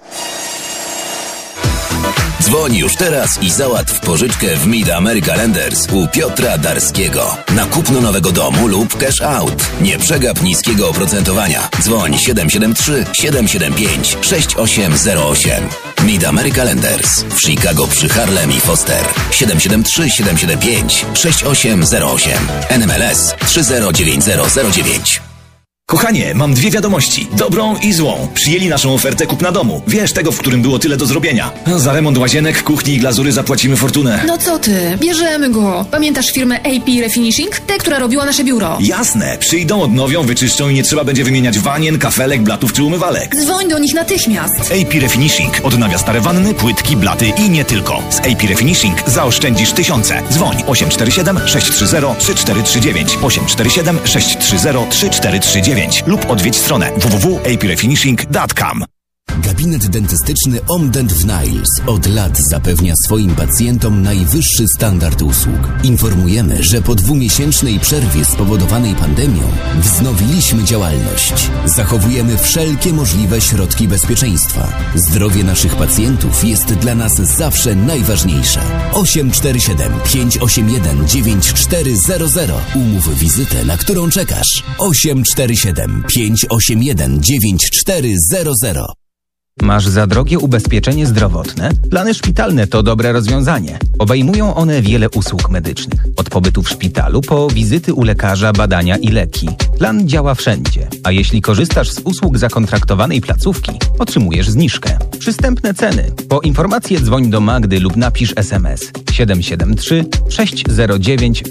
Dzwoń już teraz i załatw pożyczkę w Mid America Lenders u Piotra Darskiego. Na kupno nowego domu lub cash out. Nie przegap niskiego oprocentowania. Dzwoń 773 775 6808. Mid America Lenders w Chicago przy Harlem i Foster. 773 775 6808. NMLS 309009. Kochanie, mam 2 wiadomości. Dobrą i złą. Przyjęli naszą ofertę kupna domu. Wiesz, tego, w którym było tyle do zrobienia. Za remont łazienek, kuchni i glazury zapłacimy fortunę. No co ty, bierzemy go. Pamiętasz firmę AP Refinishing? Tę, która robiła nasze biuro. Jasne, przyjdą, odnowią, wyczyszczą i nie trzeba będzie wymieniać wanien, kafelek, blatów czy umywalek. Dzwoń do nich natychmiast. AP Refinishing odnawia stare wanny, płytki, blaty i nie tylko. Z AP Refinishing zaoszczędzisz tysiące. Dzwoń 847 630 3439 847 630 3439 lub odwiedź stronę www.aprefinishing.com. Gabinet dentystyczny Omdent w Niles od lat zapewnia swoim pacjentom najwyższy standard usług. Informujemy, że po 2-miesięcznej przerwie spowodowanej pandemią wznowiliśmy działalność. Zachowujemy wszelkie możliwe środki bezpieczeństwa. Zdrowie naszych pacjentów jest dla nas zawsze najważniejsze. 847 581 9400. Umów wizytę, na którą czekasz. 847 581 9400. Masz za drogie ubezpieczenie zdrowotne? Plany szpitalne to dobre rozwiązanie. Obejmują one wiele usług medycznych. Od pobytu w szpitalu po wizyty u lekarza, badania i leki. Plan działa wszędzie. A jeśli korzystasz z usług zakontraktowanej placówki, otrzymujesz zniżkę. Przystępne ceny. Po informację dzwoń do Magdy lub napisz SMS 773 609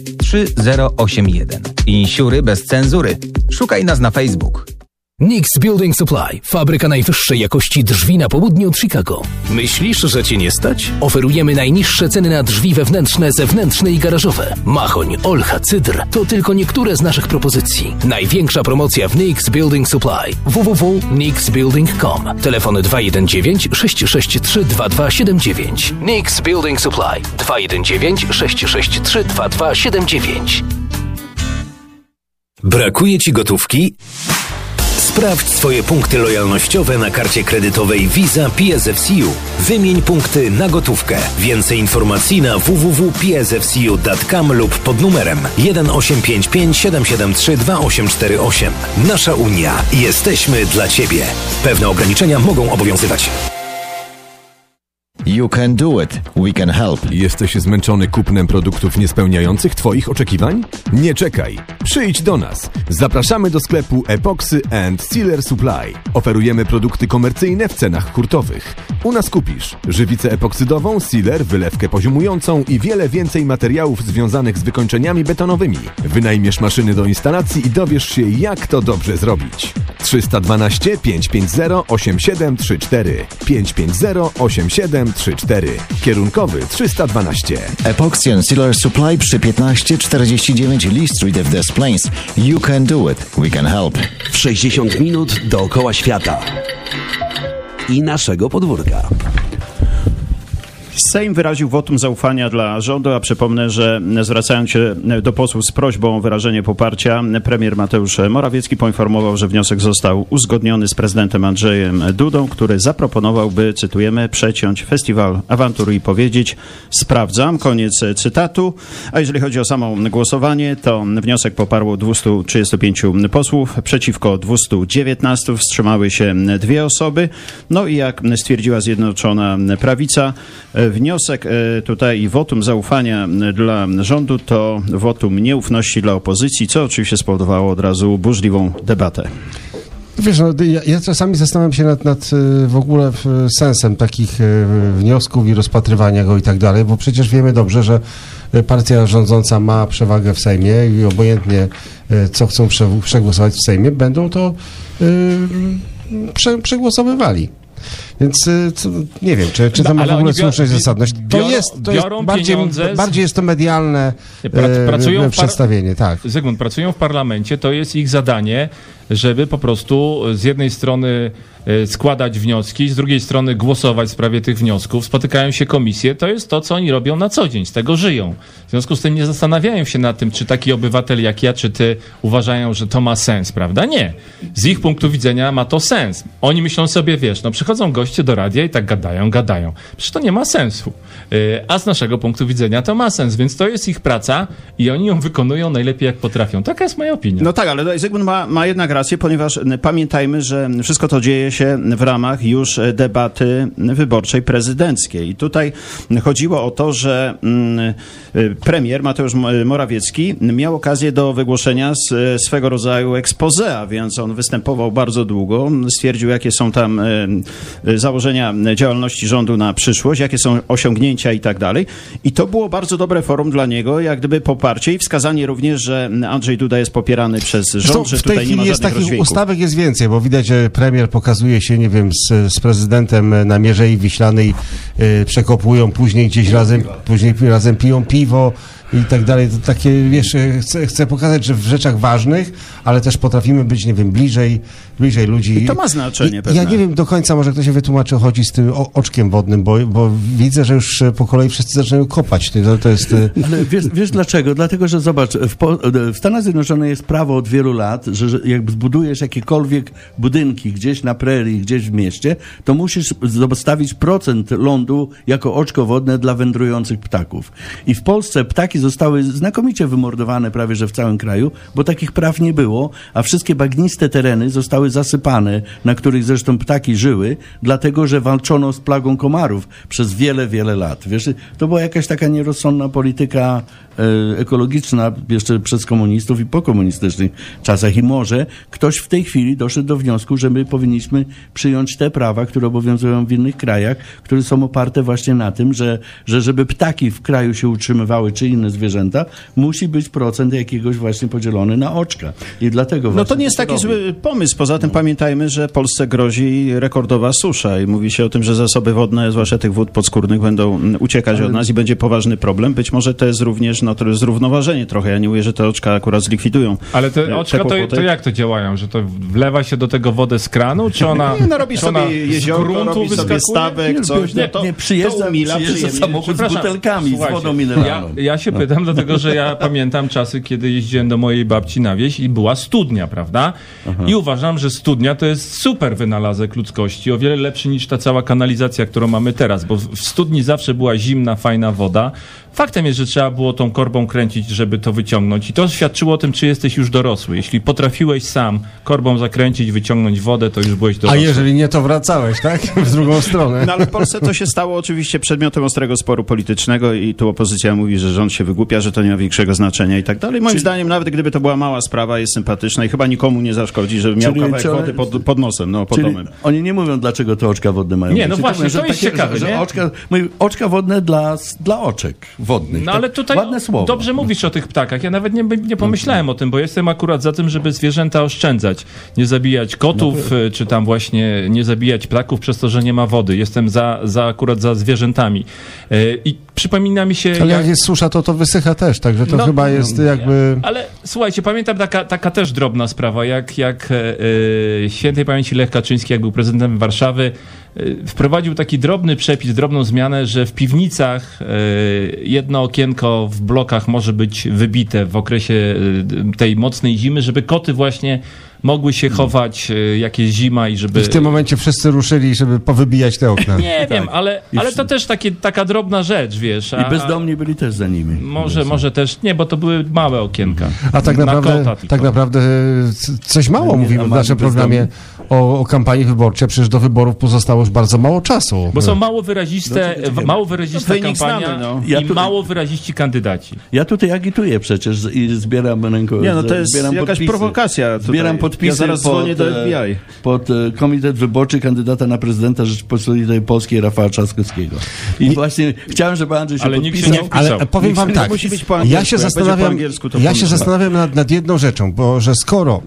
3081. Insiury bez cenzury. Szukaj nas na Facebook. Nix Building Supply. Fabryka najwyższej jakości drzwi na południu od Chicago. Myślisz, że cię nie stać? Oferujemy najniższe ceny na drzwi wewnętrzne, zewnętrzne i garażowe. Machoń, olcha, cydr to tylko niektóre z naszych propozycji. Największa promocja w Nix Building Supply. www.nixbuilding.com. Telefony 219 663 2279. Nix Building Supply 219 663 2279. Brakuje ci gotówki? Sprawdź swoje punkty lojalnościowe na karcie kredytowej Visa PSFCU. Wymień punkty na gotówkę. Więcej informacji na www.psfcu.com lub pod numerem 1855 773 2848. Nasza Unia. Jesteśmy dla Ciebie. Pewne ograniczenia mogą obowiązywać. You can do it. We can help. Jesteś zmęczony kupnem produktów niespełniających Twoich oczekiwań? Nie czekaj. Przyjdź do nas. Zapraszamy do sklepu Epoxy and Sealer Supply. Oferujemy produkty komercyjne w cenach hurtowych. U nas kupisz żywicę epoksydową, sealer, wylewkę poziomującą i wiele więcej materiałów związanych z wykończeniami betonowymi. Wynajmiesz maszyny do instalacji i dowiesz się, jak to dobrze zrobić. 312 550 8734 550 8734. Kierunkowy 312. Epoxy and Sealer Supply przy 1549 Lee Street w Des Plaines. You can do it. We can help. W 60 minut dookoła świata i naszego podwórka. Sejm wyraził wotum zaufania dla rządu, a przypomnę, że zwracając się do posłów z prośbą o wyrażenie poparcia, premier Mateusz Morawiecki poinformował, że wniosek został uzgodniony z prezydentem Andrzejem Dudą, który zaproponował, by, cytujemy, przeciąć festiwal awantur i powiedzieć sprawdzam, koniec cytatu. A jeżeli chodzi o samo głosowanie, to wniosek poparło 235 posłów, przeciwko 219, wstrzymały się 2 osoby. No i jak stwierdziła Zjednoczona Prawica, wniosek tutaj i wotum zaufania dla rządu to wotum nieufności dla opozycji, co oczywiście spowodowało od razu burzliwą debatę. Wiesz, no, ja czasami zastanawiam się nad w ogóle sensem takich wniosków i rozpatrywania go i tak dalej, bo przecież wiemy dobrze, że partia rządząca ma przewagę w Sejmie i obojętnie co chcą przegłosować w Sejmie, będą to przegłosowywali. Więc nie wiem, czy to ma w ogóle słuszność, zasadność. To jest bardziej jest to medialne przedstawienie. Tak. Zygmunt, pracują w parlamencie, to jest ich zadanie, żeby po prostu z jednej strony składać wnioski, z drugiej strony głosować w sprawie tych wniosków. Spotykają się komisje, to jest to, co oni robią na co dzień, z tego żyją. W związku z tym nie zastanawiają się nad tym, czy taki obywatel jak ja, czy ty uważają, że to ma sens, prawda? Nie. Z ich punktu widzenia ma to sens. Oni myślą sobie, wiesz, no przychodzą goście do radia i tak gadają. Przecież to nie ma sensu. A z naszego punktu widzenia to ma sens, więc to jest ich praca i oni ją wykonują najlepiej jak potrafią. Taka jest moja opinia. No tak, ale tutaj Zygmunt ma jednak rację, ponieważ pamiętajmy, że wszystko to dzieje się w ramach już debaty wyborczej prezydenckiej. I tutaj chodziło o to, że premier Mateusz Morawiecki miał okazję do wygłoszenia swego rodzaju exposé, a więc on występował bardzo długo, stwierdził, jakie są tam założenia działalności rządu na przyszłość, jakie są osiągnięcia i tak dalej. I to było bardzo dobre forum dla niego, jak gdyby poparcie i wskazanie również, że Andrzej Duda jest popierany przez rząd, że tutaj nie ma żadnych rozdźwięków. Ustawek jest więcej, bo widać, że premier pokazuje się, nie wiem, z prezydentem na Mierzei Wiślanej, przekopują, później gdzieś razem piją piwo i tak dalej. To takie, wiesz, chcę pokazać, że w rzeczach ważnych, ale też potrafimy być, nie wiem, bliżej ludzi. I to ma znaczenie pewne. Ja nie wiem do końca, może ktoś się wytłumaczy, chodzi z tym oczkiem wodnym, bo widzę, że już po kolei wszyscy zaczynają kopać. To jest... Ale wiesz dlaczego? Dlatego, że zobacz, w Stanach Zjednoczonych jest prawo od wielu lat, że jak zbudujesz jakiekolwiek budynki gdzieś na prerii, gdzieś w mieście, to musisz zostawić procent lądu jako oczko wodne dla wędrujących ptaków. I w Polsce ptaki zostały znakomicie wymordowane prawie że w całym kraju, bo takich praw nie było, a wszystkie bagniste tereny zostały zasypane, na których zresztą ptaki żyły, dlatego, że walczono z plagą komarów przez wiele, wiele lat. Wiesz, to była jakaś taka nierozsądna polityka ekologiczna jeszcze przez komunistów i po komunistycznych czasach. I może ktoś w tej chwili doszedł do wniosku, że my powinniśmy przyjąć te prawa, które obowiązują w innych krajach, które są oparte właśnie na tym, że żeby ptaki w kraju się utrzymywały, czy inne zwierzęta, musi być procent jakiegoś właśnie podzielony na oczka. I dlatego no to nie jest taki zły pomysł. Poza tym pamiętajmy, że Polsce grozi rekordowa susza i mówi się o tym, że zasoby wodne, zwłaszcza tych wód podskórnych, będą uciekać od nas i będzie poważny problem. Być może to jest również zrównoważenie trochę. Ja nie mówię, że te oczka akurat zlikwidują. Ale te oczka to jak to działają? Że to wlewa się do tego wodę z kranu, czy ona... Nie, no robi sobie jezioro, robi sobie stawek, coś. Nie przyjeżdża samochód z butelkami, z wodą mineralną. Ja się pytam, dlatego że ja pamiętam czasy, kiedy jeździłem do mojej babci na wieś i była studnia, prawda? I uważam, że studnia to jest super wynalazek ludzkości, o wiele lepszy niż ta cała kanalizacja, którą mamy teraz, bo w studni zawsze była zimna, fajna woda. Faktem jest, że trzeba było tą korbą kręcić, żeby to wyciągnąć i to świadczyło o tym, czy jesteś już dorosły. Jeśli potrafiłeś sam korbą zakręcić, wyciągnąć wodę, to już byłeś dorosły. A jeżeli nie, to wracałeś, tak? W drugą stronę. No ale w Polsce to się stało oczywiście przedmiotem ostrego sporu politycznego i tu opozycja mówi, że rząd się wygłupia, że to nie ma większego znaczenia i tak dalej. Moim zdaniem, nawet gdyby to była mała sprawa, jest sympatyczna i chyba nikomu nie zaszkodzi, żeby miał kawałek wody pod nosem, pod domem. Oni nie mówią, dlaczego to oczka wodne mają. Nie, no właśnie, to jest ciekawe, że oczka wodne dla oczek wodnych. No ale tutaj ładne słowo. Dobrze mówisz o tych ptakach. Ja nawet nie pomyślałem o tym, bo jestem akurat za tym, żeby zwierzęta oszczędzać. Nie zabijać kotów, czy tam właśnie nie zabijać ptaków przez to, że nie ma wody. Jestem akurat za zwierzętami. I przypomina mi się... Ale jak jest susza, to wysycha też, także to chyba jest jakby... Ale słuchajcie, pamiętam taka też drobna sprawa, jak świętej pamięci Lech Kaczyński, jak był prezydentem Warszawy, wprowadził taki drobny przepis, drobną zmianę, że w piwnicach jedno okienko w blokach może być wybite w okresie tej mocnej zimy, żeby koty właśnie mogły się chować, jak jest zima i żeby... I w tym momencie wszyscy ruszyli, żeby powybijać te okna. Nie wiem, ale to też taka drobna rzecz, wiesz. I bezdomni byli też za nimi. Może też, nie, bo to były małe okienka. A tak naprawdę coś mało mówimy w naszym programie o kampanii wyborczej, przecież do wyborów pozostało już bardzo mało czasu. Bo są mało wyrazista kampania i mało wyraziści kandydaci. Ja tutaj agituję przecież i zbieram ręką. Nie, no to jest jakaś prowokacja. Zbieram podpisy ja zaraz dzwonię do FBI. Pod Komitet Wyborczy kandydata na prezydenta Rzeczypospolitej Polskiej Rafała Trzaskowskiego. I właśnie chciałem, żeby Andrzej się podpisał. Ale powiem wam tak, ja się zastanawiam nad jedną rzeczą, bo że skoro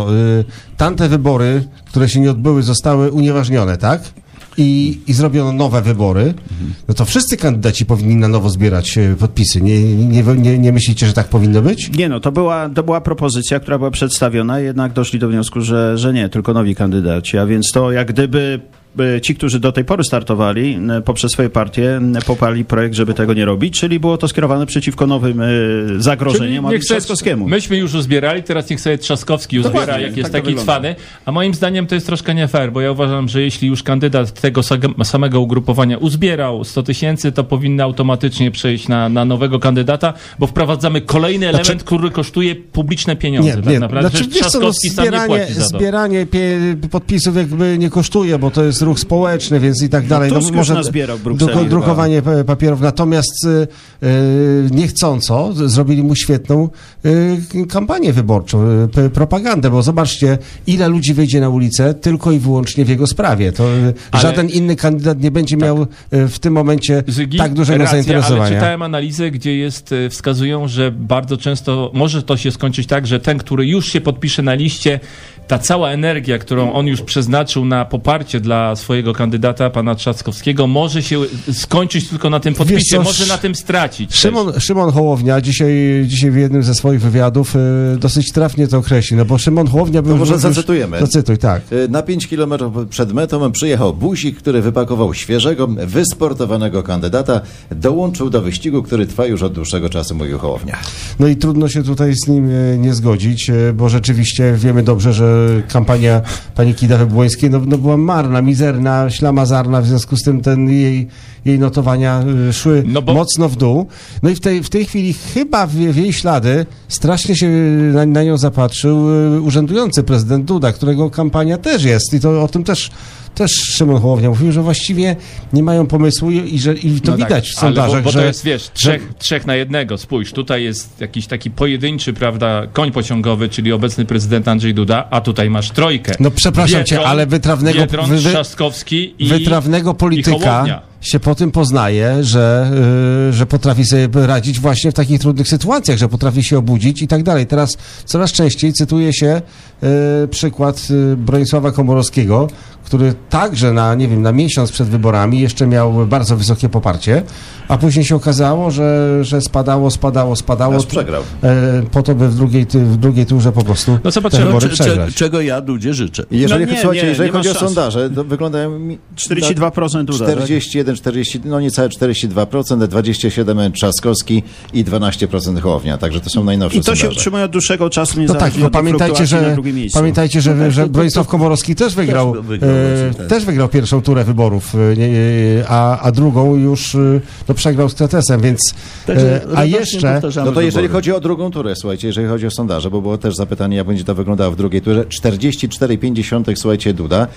tamte wybory, które się nie odbyły, zostały unieważnione, tak? I zrobiono nowe wybory, no to wszyscy kandydaci powinni na nowo zbierać podpisy. Nie myślicie, że tak powinno być? Nie, no to była propozycja, która była przedstawiona, jednak doszli do wniosku, że nie, tylko nowi kandydaci, a więc to jak gdyby ci, którzy do tej pory startowali poprzez swoje partie, poparli projekt, żeby tego nie robić, czyli było to skierowane przeciwko nowym zagrożeniom, a Trzaskowskiemu. Myśmy już uzbierali, teraz niech sobie Trzaskowski uzbiera, jak jest taki cwany, a moim zdaniem to jest troszkę nie fair, bo ja uważam, że jeśli już kandydat tego samego ugrupowania uzbierał 100 000, to powinny automatycznie przejść na nowego kandydata, bo wprowadzamy kolejny element, który kosztuje publiczne pieniądze. Tak naprawdę. Trzaskowski sam nie płaci za to. Zbieranie podpisów jakby nie kosztuje, bo to jest ruch społeczny, więc i tak dalej. No może zbierał drukowanie papierów. Natomiast niechcąco zrobili mu świetną kampanię wyborczą, propagandę, bo zobaczcie, ile ludzi wyjdzie na ulicę tylko i wyłącznie w jego sprawie. To żaden inny kandydat nie będzie miał w tym momencie tak dużego zainteresowania. Ale czytałem analizę, gdzie wskazują, że bardzo często może to się skończyć tak, że ten, który już się podpisze na liście, ta cała energia, którą on już przeznaczył na poparcie dla swojego kandydata, pana Trzaskowskiego, może się skończyć tylko na tym podpisie, może na tym stracić. Szymon Hołownia dzisiaj w jednym ze swoich wywiadów dosyć trafnie to określi, no bo Szymon Hołownia był... No może zacytujemy. Zacytuj, tak. Na 5 kilometrów przed metą przyjechał buzik, który wypakował świeżego, wysportowanego kandydata, dołączył do wyścigu, który trwa już od dłuższego czasu, mówił Hołownia. No i trudno się tutaj z nim nie zgodzić, bo rzeczywiście wiemy dobrze, że kampania pani Kidawy Błońskiej była marna, mizerna, ślamazarna, w związku z tym jej notowania szły mocno w dół. No i w tej chwili chyba w jej ślady strasznie się na nią zapatrzył urzędujący prezydent Duda, którego kampania też jest i to o tym też Szymon Hołownia mówił, że właściwie nie mają pomysłu i to widać w sondażach. Bo to jest, wiesz, trzech na jednego. Spójrz, tutaj jest jakiś taki pojedynczy, prawda, koń pociągowy, czyli obecny prezydent Andrzej Duda, a tutaj masz trójkę. No przepraszam cię, ale Trzaskowski wytrawnego polityka się po tym poznaje, że potrafi sobie radzić właśnie w takich trudnych sytuacjach, że potrafi się obudzić i tak dalej. Teraz coraz częściej cytuje się przykład Bronisława Komorowskiego, który także na miesiąc przed wyborami jeszcze miał bardzo wysokie poparcie, a później się okazało, że spadało. Aż przegrał. Po to, by w drugiej turze po prostu te wybory przegrać. Czego ja Dudzie życzę. Jeżeli chodzi o sondaże, to wyglądają 42% Duda. 41, 40, no niecałe 42%, 27% Trzaskowski i 12% Hołownia, także to są najnowsze sondaże. I to się utrzymuje od dłuższego czasu, niezależnie od pamiętajcie, że Bronisław Komorowski też wygrał pierwszą turę wyborów, a drugą już przegrał z Kretesem, więc a jeszcze... No to jeżeli chodzi o drugą turę, słuchajcie, jeżeli chodzi o sondaże, bo było też zapytanie, jak będzie to wyglądało w drugiej turze, 44,5, słuchajcie, Duda,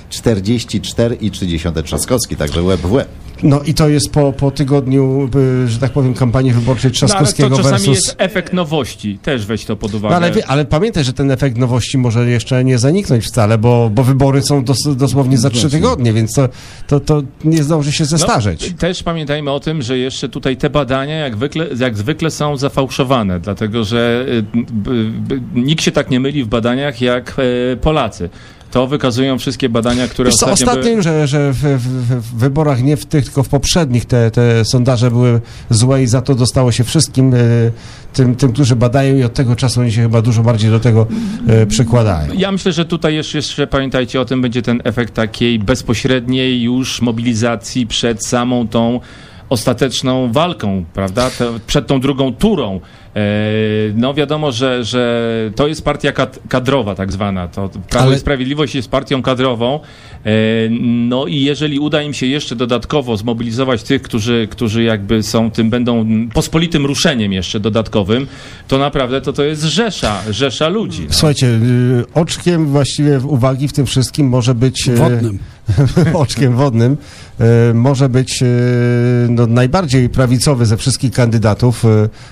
44,3 Trzaskowski, także łeb w łeb. No i to jest po tygodniu, że tak powiem, kampanii wyborczej Trzaskowskiego ale to czasami versus... jest efekt nowości, też weź to pod uwagę. No ale pamiętaj, że ten efekt nowości może jeszcze nie zaniknąć wcale, bo wybory są dosłownie za 3 tygodnie, więc to nie zdąży się zestarzeć. Też pamiętajmy o tym, że jeszcze tutaj te badania jak zwykle są zafałszowane, dlatego że nikt się tak nie myli w badaniach jak Polacy. To wykazują wszystkie badania, które ostatnio że w wyborach, nie w tych, tylko w poprzednich te sondaże były złe i za to dostało się wszystkim tym, którzy badają i od tego czasu oni się chyba dużo bardziej do tego przykładają. Ja myślę, że tutaj jeszcze pamiętajcie o tym, będzie ten efekt takiej bezpośredniej już mobilizacji przed samą tą ostateczną walką, prawda? Przed tą drugą turą. No wiadomo, że to jest partia kadrowa tak zwana. To Prawo i Sprawiedliwość jest partią kadrową. No i jeżeli uda im się jeszcze dodatkowo zmobilizować tych, którzy jakby będą pospolitym ruszeniem jeszcze dodatkowym, to naprawdę to jest rzesza ludzi. No. Słuchajcie, oczkiem właściwie uwagi w tym wszystkim może być... Wodnym. Oczkiem wodnym może być najbardziej prawicowy ze wszystkich kandydatów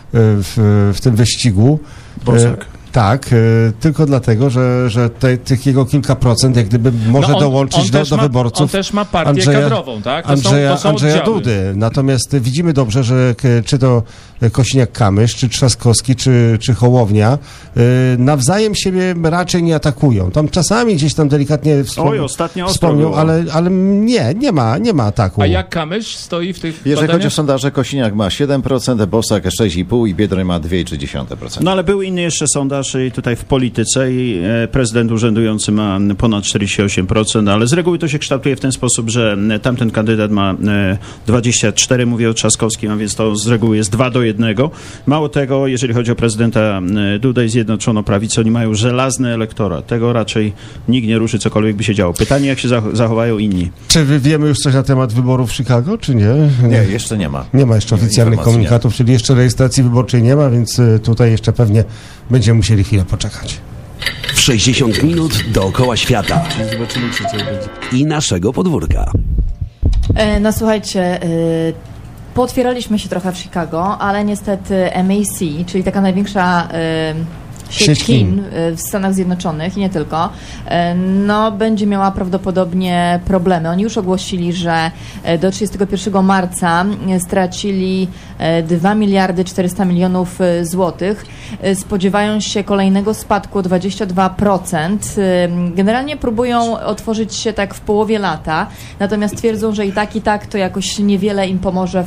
w tym wyścigu. Bosak. Tak, tylko dlatego, że tych jego kilka procent jak gdyby może dołączyć do wyborców. On też ma partię kadrową, tak? To są Andrzeja Dudy. Natomiast widzimy dobrze, że czy to Kosiniak-Kamysz, czy Trzaskowski, czy Hołownia nawzajem siebie raczej nie atakują. Tam czasami gdzieś tam delikatnie wspomniał, ale nie ma ataku. A jak Kamysz stoi w tych Jeżeli chodzi o sondaże, Kosiniak ma 7%, Bosak 6,5% i Biedroń ma 2,3%. No ale był inny jeszcze sondaż i tutaj w polityce i prezydent urzędujący ma ponad 48%, ale z reguły to się kształtuje w ten sposób, że tamten kandydat ma 24, mówię o Trzaskowskim, a więc to z reguły jest 2:1. Mało tego, jeżeli chodzi o prezydenta Dudę i Zjednoczoną Prawicę, oni mają żelazny elektorat. Tego raczej nikt nie ruszy, cokolwiek by się działo. Pytanie, jak się zachowają inni. Czy wiemy już coś na temat wyborów w Chicago, czy nie? Nie, jeszcze nie ma. Nie ma jeszcze oficjalnych komunikatów, czyli jeszcze rejestracji wyborczej nie ma, więc tutaj jeszcze pewnie będziemy musieli chwilę poczekać. W 60 minut dookoła świata i naszego podwórka. No słuchajcie, pootwieraliśmy się trochę w Chicago, ale niestety MAC, czyli taka największa sieć kin w Stanach Zjednoczonych i nie tylko, no będzie miała prawdopodobnie problemy. Oni już ogłosili, że do 31 marca stracili 2 miliardy 400 milionów złotych. Spodziewają się kolejnego spadku o 22%. Generalnie próbują otworzyć się tak w połowie lata, natomiast twierdzą, że i tak to jakoś niewiele im pomoże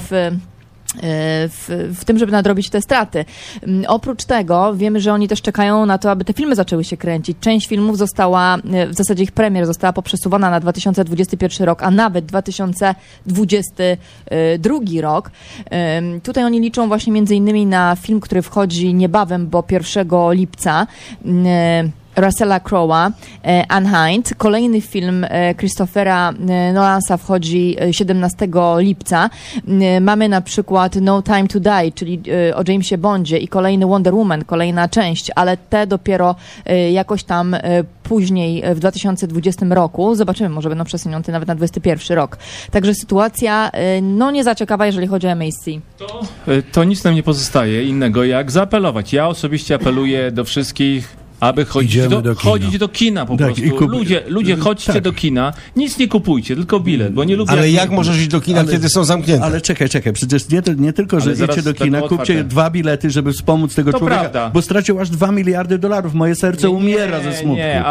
w tym, żeby nadrobić te straty. Oprócz tego wiemy, że oni też czekają na to, aby te filmy zaczęły się kręcić. Część filmów w zasadzie ich premier została poprzesuwana na 2021 rok, a nawet 2022 rok. Tutaj oni liczą właśnie między innymi na film, który wchodzi niebawem, bo 1 lipca. Russella Crowe'a, Anne Hind. Kolejny film Christophera Nolansa wchodzi 17 lipca. Mamy na przykład No Time to Die, czyli o Jamesie Bondzie i kolejny Wonder Woman, kolejna część, ale te dopiero jakoś tam później w 2020 roku. Zobaczymy, może będą przesunięte nawet na 2021 rok. Także sytuacja nie za ciekawa, jeżeli chodzi o MAC. To nic nam nie pozostaje innego jak zaapelować. Ja osobiście apeluję do wszystkich aby chodzić do kina po prostu. Ludzie chodźcie do kina, nic nie kupujcie, tylko bilet, bo nie lubię... Ale jak możesz iść do kina, kiedy są zamknięte? Ale czekaj, przecież nie tylko, że idźcie do kina, kupcie 2 bilety, żeby wspomóc tego człowieka, prawda. Bo stracił aż $2 miliardy. Moje serce umiera ze smutku. Nie,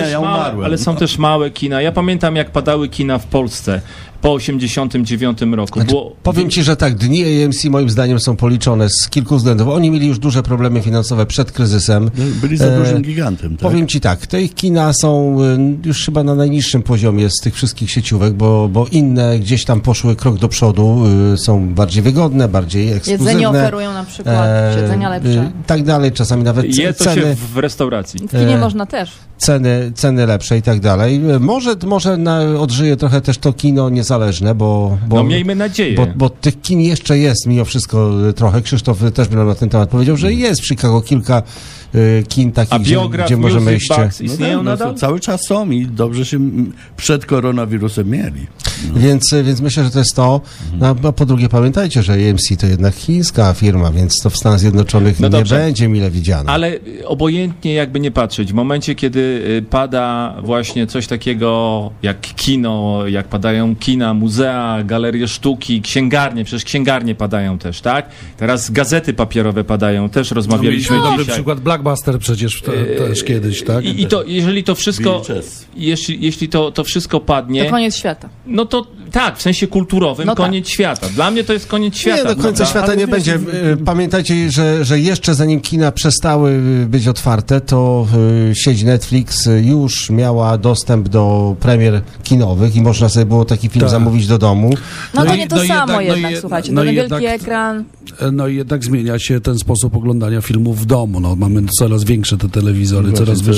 ale są też małe kina. Ja pamiętam, jak padały kina w Polsce po 89 roku. Powiem ci, że tak, dni AMC moim zdaniem są policzone z kilku względów. Oni mieli już duże problemy finansowe przed kryzysem. Byli za dużym gigantem. Tak? Powiem ci tak, te ich kina są już chyba na najniższym poziomie z tych wszystkich sieciówek, bo inne gdzieś tam poszły krok do przodu, są bardziej wygodne, bardziej ekskluzywne. Jedzenie oferują na przykład, siedzenia lepsze. Tak dalej, czasami nawet ceny. Się w restauracji. W kinie można też. Ceny lepsze i tak dalej. Może odżyje trochę też to kino niezależne, bo miejmy nadzieję. Bo tych kin jeszcze jest mimo wszystko trochę. Krzysztof też na ten temat powiedział, że jest w Chicago kilka kin takich, gdzie możemy iść. Istnieją nadal? Cały czas są i dobrze się przed koronawirusem mieli. Więc myślę, że to jest to. No, a po drugie pamiętajcie, że AMC to jednak chińska firma, więc to w Stanach Zjednoczonych nie będzie mile widziane. Ale obojętnie jakby nie patrzeć, w momencie, kiedy pada właśnie coś takiego jak kino, jak padają kina, muzea, galerie sztuki, księgarnie, przecież księgarnie padają też, tak? Teraz gazety papierowe padają, też rozmawialiśmy dzisiaj. Dobry przykład Blockbuster przecież też kiedyś, tak? I to, jeżeli to wszystko, jeśli to wszystko padnie... To koniec świata. No to tak, w sensie kulturowym koniec świata. Dla mnie to jest koniec świata. Nie, do końca świata nie będzie. Pamiętajcie, że jeszcze zanim kina przestały być otwarte, to sieć Netflix już miała dostęp do premier kinowych i można sobie było taki film zamówić do domu. No to nie to samo jednak, słuchajcie. To wielki ekran. No i jednak zmienia się ten sposób oglądania filmów w domu. No, mamy coraz większe te telewizory,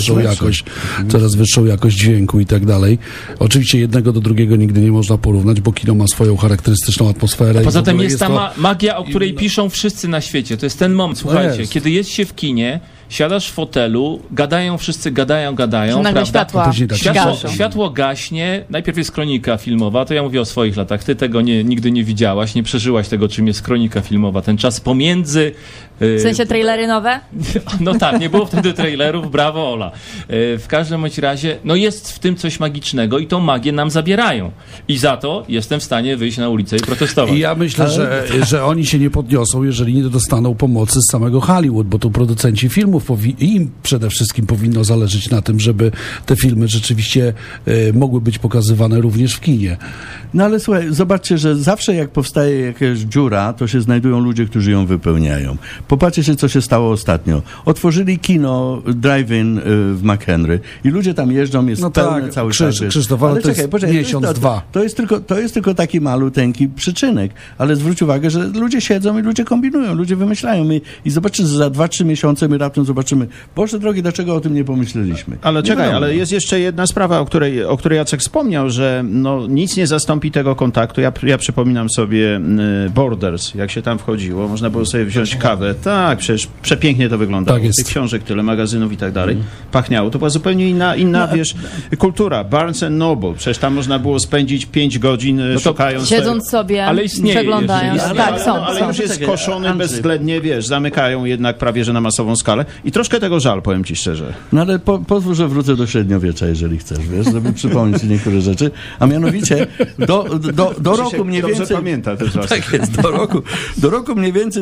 coraz wyższą jakość dźwięku i tak dalej. Oczywiście jednego do drugiego nigdy nie można porównać, bo kino ma swoją charakterystyczną atmosferę. A poza tym jest ta magia, o której piszą wszyscy na świecie. To jest ten moment, słuchajcie, kiedy jest się w kinie, siadasz w fotelu, wszyscy gadają, nagle światło gaśnie, najpierw jest kronika filmowa, to ja mówię o swoich latach, ty tego nigdy nie widziałaś, nie przeżyłaś tego, czym jest kronika filmowa, ten czas pomiędzy... W sensie trailery nowe? No tak, nie było wtedy trailerów, brawo Ola. W każdym bądź razie, jest w tym coś magicznego i tą magię nam zabierają. I za to jestem w stanie wyjść na ulicę i protestować. I ja myślę, że oni się nie podniosą, jeżeli nie dostaną pomocy z samego Hollywood, bo to producenci filmów, im przede wszystkim powinno zależeć na tym, żeby te filmy rzeczywiście mogły być pokazywane również w kinie. No ale słuchaj, zobaczcie, że zawsze jak powstaje jakaś dziura, to się znajdują ludzie, którzy ją wypełniają. Popatrzcie się, co się stało ostatnio. Otworzyli kino drive-in w McHenry i ludzie tam jeżdżą, jest pełne cały czas. Krzysztof, ale to jest miesiąc, dwa. To jest tylko taki maluteńki przyczynek, ale zwróć uwagę, że ludzie siedzą i ludzie kombinują, ludzie wymyślają. I zobaczcie, że za 2-3 miesiące my raptem zobaczymy, Boże drogi, dlaczego o tym nie pomyśleliśmy? Ale czekaj, ale jest jeszcze jedna sprawa, o której Jacek wspomniał, że nic nie zastąpi tego kontaktu. Ja przypominam sobie Borders, jak się tam wchodziło, można było sobie wziąć kawę. Tak, przecież przepięknie to wyglądało. Tak jest. Tych książek tyle, magazynów i tak dalej. Pachniało. To była zupełnie inna kultura. Barnes & Noble. Przecież tam można było spędzić 5 godzin szukając... Siedząc sobie, ale istnieje, przeglądając. Ale już jest koszony bezwzględnie, zamykają jednak prawie, że na masową skalę. I troszkę tego żal, powiem ci szczerze. No ale pozwól, że wrócę do średniowiecza, jeżeli chcesz, żeby przypomnieć niektóre rzeczy. A mianowicie do roku mniej więcej... Dobrze pamięta też raz. Tak jest, do roku mniej więcej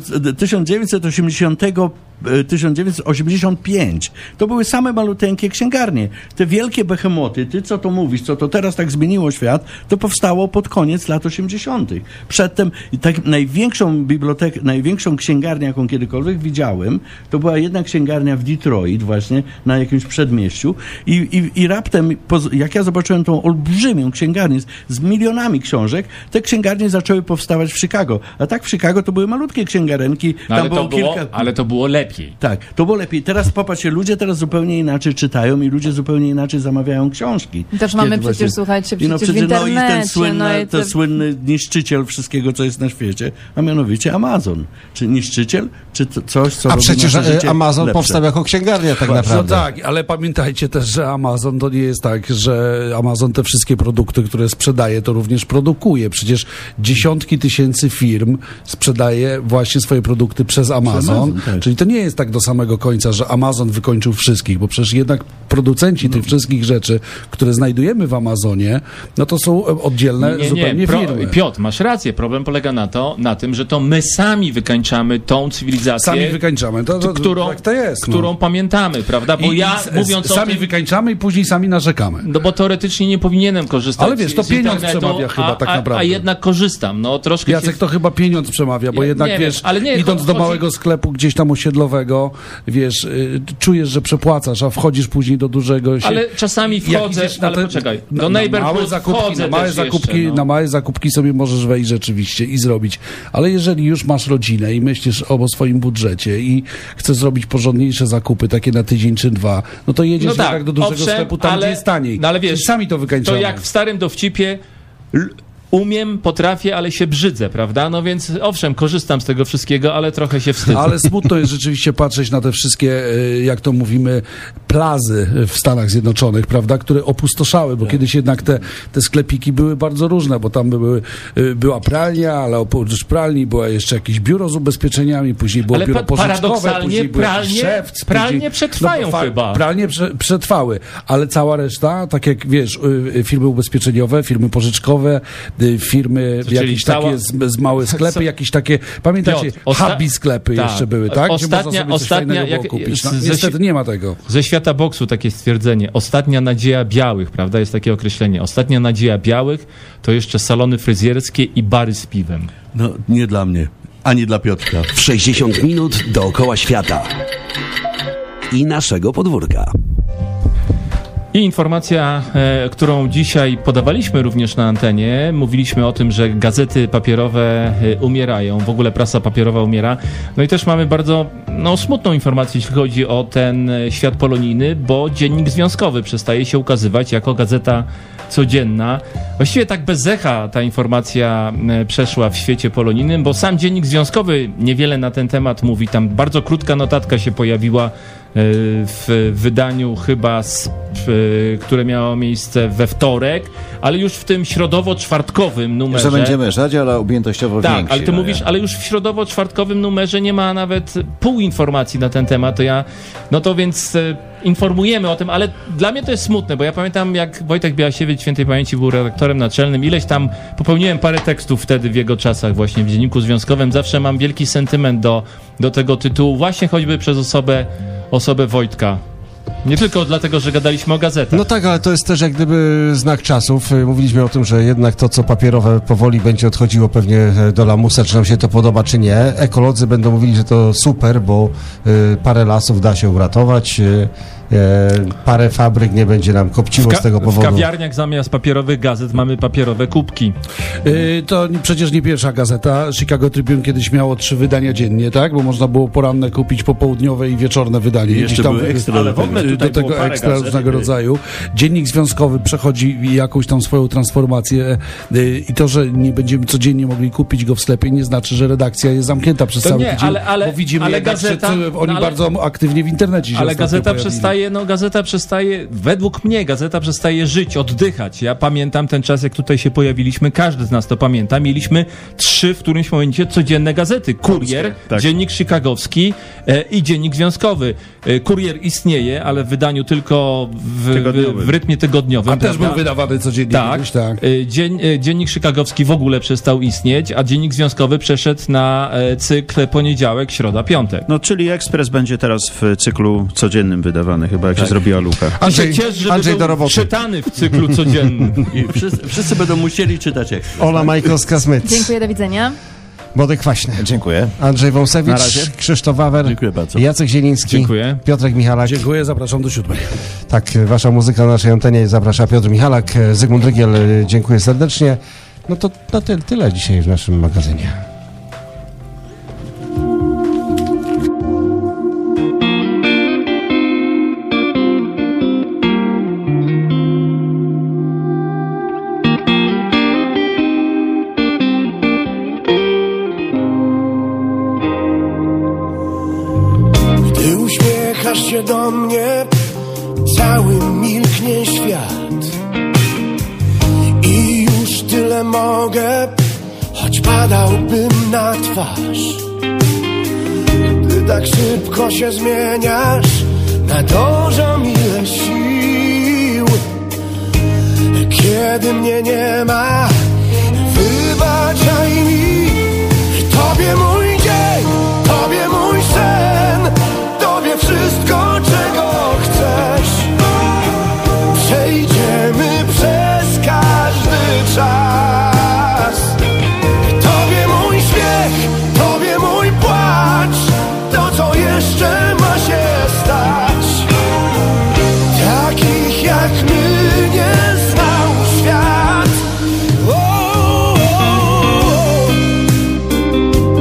1985. To były same maluteńkie księgarnie. Te wielkie behemoty, ty co to mówisz, co to teraz tak zmieniło świat, to powstało pod koniec lat 80. Przedtem największą księgarnię, jaką kiedykolwiek widziałem, to była jedna księgarnia w Detroit właśnie, na jakimś przedmieściu i raptem, jak ja zobaczyłem tą olbrzymią księgarnię z milionami książek, te księgarnie zaczęły powstawać w Chicago. A tak w Chicago to były malutkie księgarenki. Ale to było lepiej. Tak, to było lepiej. Teraz popatrzcie, ludzie teraz zupełnie inaczej czytają i ludzie zupełnie inaczej zamawiają książki. Też mamy przecież, słuchajcie, w internecie. I ten słynny niszczyciel wszystkiego, co jest na świecie, a mianowicie Amazon. Czy niszczyciel, czy coś, co robi nasze życie Amazon powstał jako księgarnia tak naprawdę. No tak, ale pamiętajcie też, że Amazon to nie jest tak, że Amazon te wszystkie produkty, które sprzedaje, to również produkuje. Przecież dziesiątki tysięcy firm sprzedaje właśnie swoje produkty przez Amazon. Tak. Czyli to nie jest tak do samego końca, że Amazon wykończył wszystkich, bo przecież jednak producenci tych wszystkich rzeczy, które znajdujemy w Amazonie, no to są oddzielne zupełnie firmy. Piotr, masz rację. Problem polega na tym, że to my sami wykańczamy tą cywilizację. Sami wykańczamy. Którą pamiętamy, prawda? Bo sami wykańczamy i później sami narzekamy. No bo teoretycznie nie powinienem korzystać. Ale wiesz, to pieniądz przemawia chyba tak naprawdę. A jednak korzystam. No, troszkę Jacek, to chyba pieniądz przemawia, bo jednak wiesz, idąc do małego sklepu gdzieś tam osiedlowego, wiesz, czujesz, że przepłacasz, a wchodzisz później do dużego. Ale czasami wchodzę, poczekaj, do Neighborhood wchodzę na małe zakupki sobie możesz wejść rzeczywiście i zrobić. Ale jeżeli już masz rodzinę i myślisz o swoim budżecie i chcesz zrobić porządniejsze zakupy, takie na tydzień czy dwa, no to jedziesz do dużego sklepu, tam gdzie jest taniej. No ale wiesz, sami to wykańczamy. To jak w starym dowcipie umiem, potrafię, ale się brzydzę, prawda? No więc owszem, korzystam z tego wszystkiego, ale trochę się wstydzę. Ale smutno jest rzeczywiście patrzeć na te wszystkie, jak to mówimy, plazy w Stanach Zjednoczonych, prawda? Które opustoszały, bo kiedyś jednak te sklepiki były bardzo różne, bo tam była pralnia, ale oprócz pralni była jeszcze jakieś biuro z ubezpieczeniami, później było biuro pożyczkowe, później był jakiś szewc. Pralnie przetrwają chyba. Pralnie przetrwały, ale cała reszta, tak jak wiesz, firmy ubezpieczeniowe, firmy pożyczkowe, firmy jakieś takie z małe sklepy, jakieś takie, pamiętacie, hobby sklepy jeszcze były, tak? Gdzie można sobie coś fajnego było kupić. No, niestety nie ma tego. Ze świata boksu takie stwierdzenie, ostatnia nadzieja białych, prawda, jest takie określenie. Ostatnia nadzieja białych to jeszcze salony fryzjerskie i bary z piwem. No, nie dla mnie, ani dla Piotrka. W 60 minut dookoła świata i naszego podwórka. I informacja, którą dzisiaj podawaliśmy również na antenie, mówiliśmy o tym, że gazety papierowe umierają, w ogóle prasa papierowa umiera. No i też mamy bardzo smutną informację, jeśli chodzi o ten świat polonijny, bo Dziennik Związkowy przestaje się ukazywać jako gazeta codzienna. Właściwie tak bez echa ta informacja przeszła w świecie polonijnym, bo sam Dziennik Związkowy niewiele na ten temat mówi. Tam bardzo krótka notatka się pojawiła w wydaniu chyba, które miało miejsce we wtorek, ale już w tym środowo-czwartkowym numerze... Że będzie meszać, ale objętościowo większy. Tak, ale ty mówisz, ale już w środowo-czwartkowym numerze nie ma nawet pół informacji na ten temat, to więc informujemy o tym, ale dla mnie to jest smutne, bo ja pamiętam, jak Wojtek Białasiewicz świętej pamięci był redaktorem naczelnym, ileś tam popełniłem parę tekstów wtedy w jego czasach właśnie w Dzienniku Związkowym, zawsze mam wielki sentyment do tego tytułu, właśnie choćby przez osobę Wojtka. Nie tylko dlatego, że gadaliśmy o gazetach. No tak, ale to jest też jak gdyby znak czasów. Mówiliśmy o tym, że jednak to, co papierowe powoli będzie odchodziło pewnie do lamusa, czy nam się to podoba, czy nie. Ekolodzy będą mówili, że to super, bo parę lasów da się uratować, parę fabryk nie będzie nam kopciło z tego powodu. W kawiarniach zamiast papierowych gazet mamy papierowe kubki. To przecież nie pierwsza gazeta. Chicago Tribune kiedyś miało 3 wydania dziennie, tak? Bo można było poranne kupić, popołudniowe i wieczorne wydanie. Jeszcze tam były ekstra, ale w ogóle do tego ekstra różnego rodzaju. Dziennik Związkowy przechodzi jakąś tam swoją transformację i to, że nie będziemy codziennie mogli kupić go w sklepie, nie znaczy, że redakcja jest zamknięta przez cały tydzień, bo widzimy jednak, że oni bardzo aktywnie w internecie się ale gazeta przestaje, według mnie gazeta przestaje żyć, oddychać. Ja pamiętam ten czas, jak tutaj się pojawiliśmy, każdy z nas to pamięta. Mieliśmy 3 w którymś momencie codzienne gazety. Kurier, tak. Dziennik Chicagowski i Dziennik Związkowy. Kurier istnieje, ale w wydaniu tylko w rytmie tygodniowym. A też był wydawany codziennie. Tak. Dziennik Chicagowski w ogóle przestał istnieć, a Dziennik Związkowy przeszedł na cykl poniedziałek, środa, piątek. No, czyli Ekspres będzie teraz w cyklu codziennym wydawany, chyba jak się zrobiła luka. Andrzej do roboty. Czytany w cyklu codziennym. I wszyscy będą musieli czytać Ekspres. Ola Majkowska-Smyc. Dziękuję, do widzenia. Wodek Kwaśny. Dziękuję. Andrzej Wąsewicz, Krzysztof Wawer, dziękuję bardzo. Jacek Zieliński, dziękuję. Piotrek Michalak. Dziękuję, zapraszam do 7. Tak, wasza muzyka na naszej antenie zaprasza Piotr Michalak, Zygmunt Rygiel, dziękuję serdecznie. No to na tyle dzisiaj w naszym magazynie. przyjdzie do mnie, cały milknie świat. I już tyle mogę, choć padałbym na twarz. Ty tak szybko się zmieniasz, nadążam ile sił. Kiedy mnie nie ma,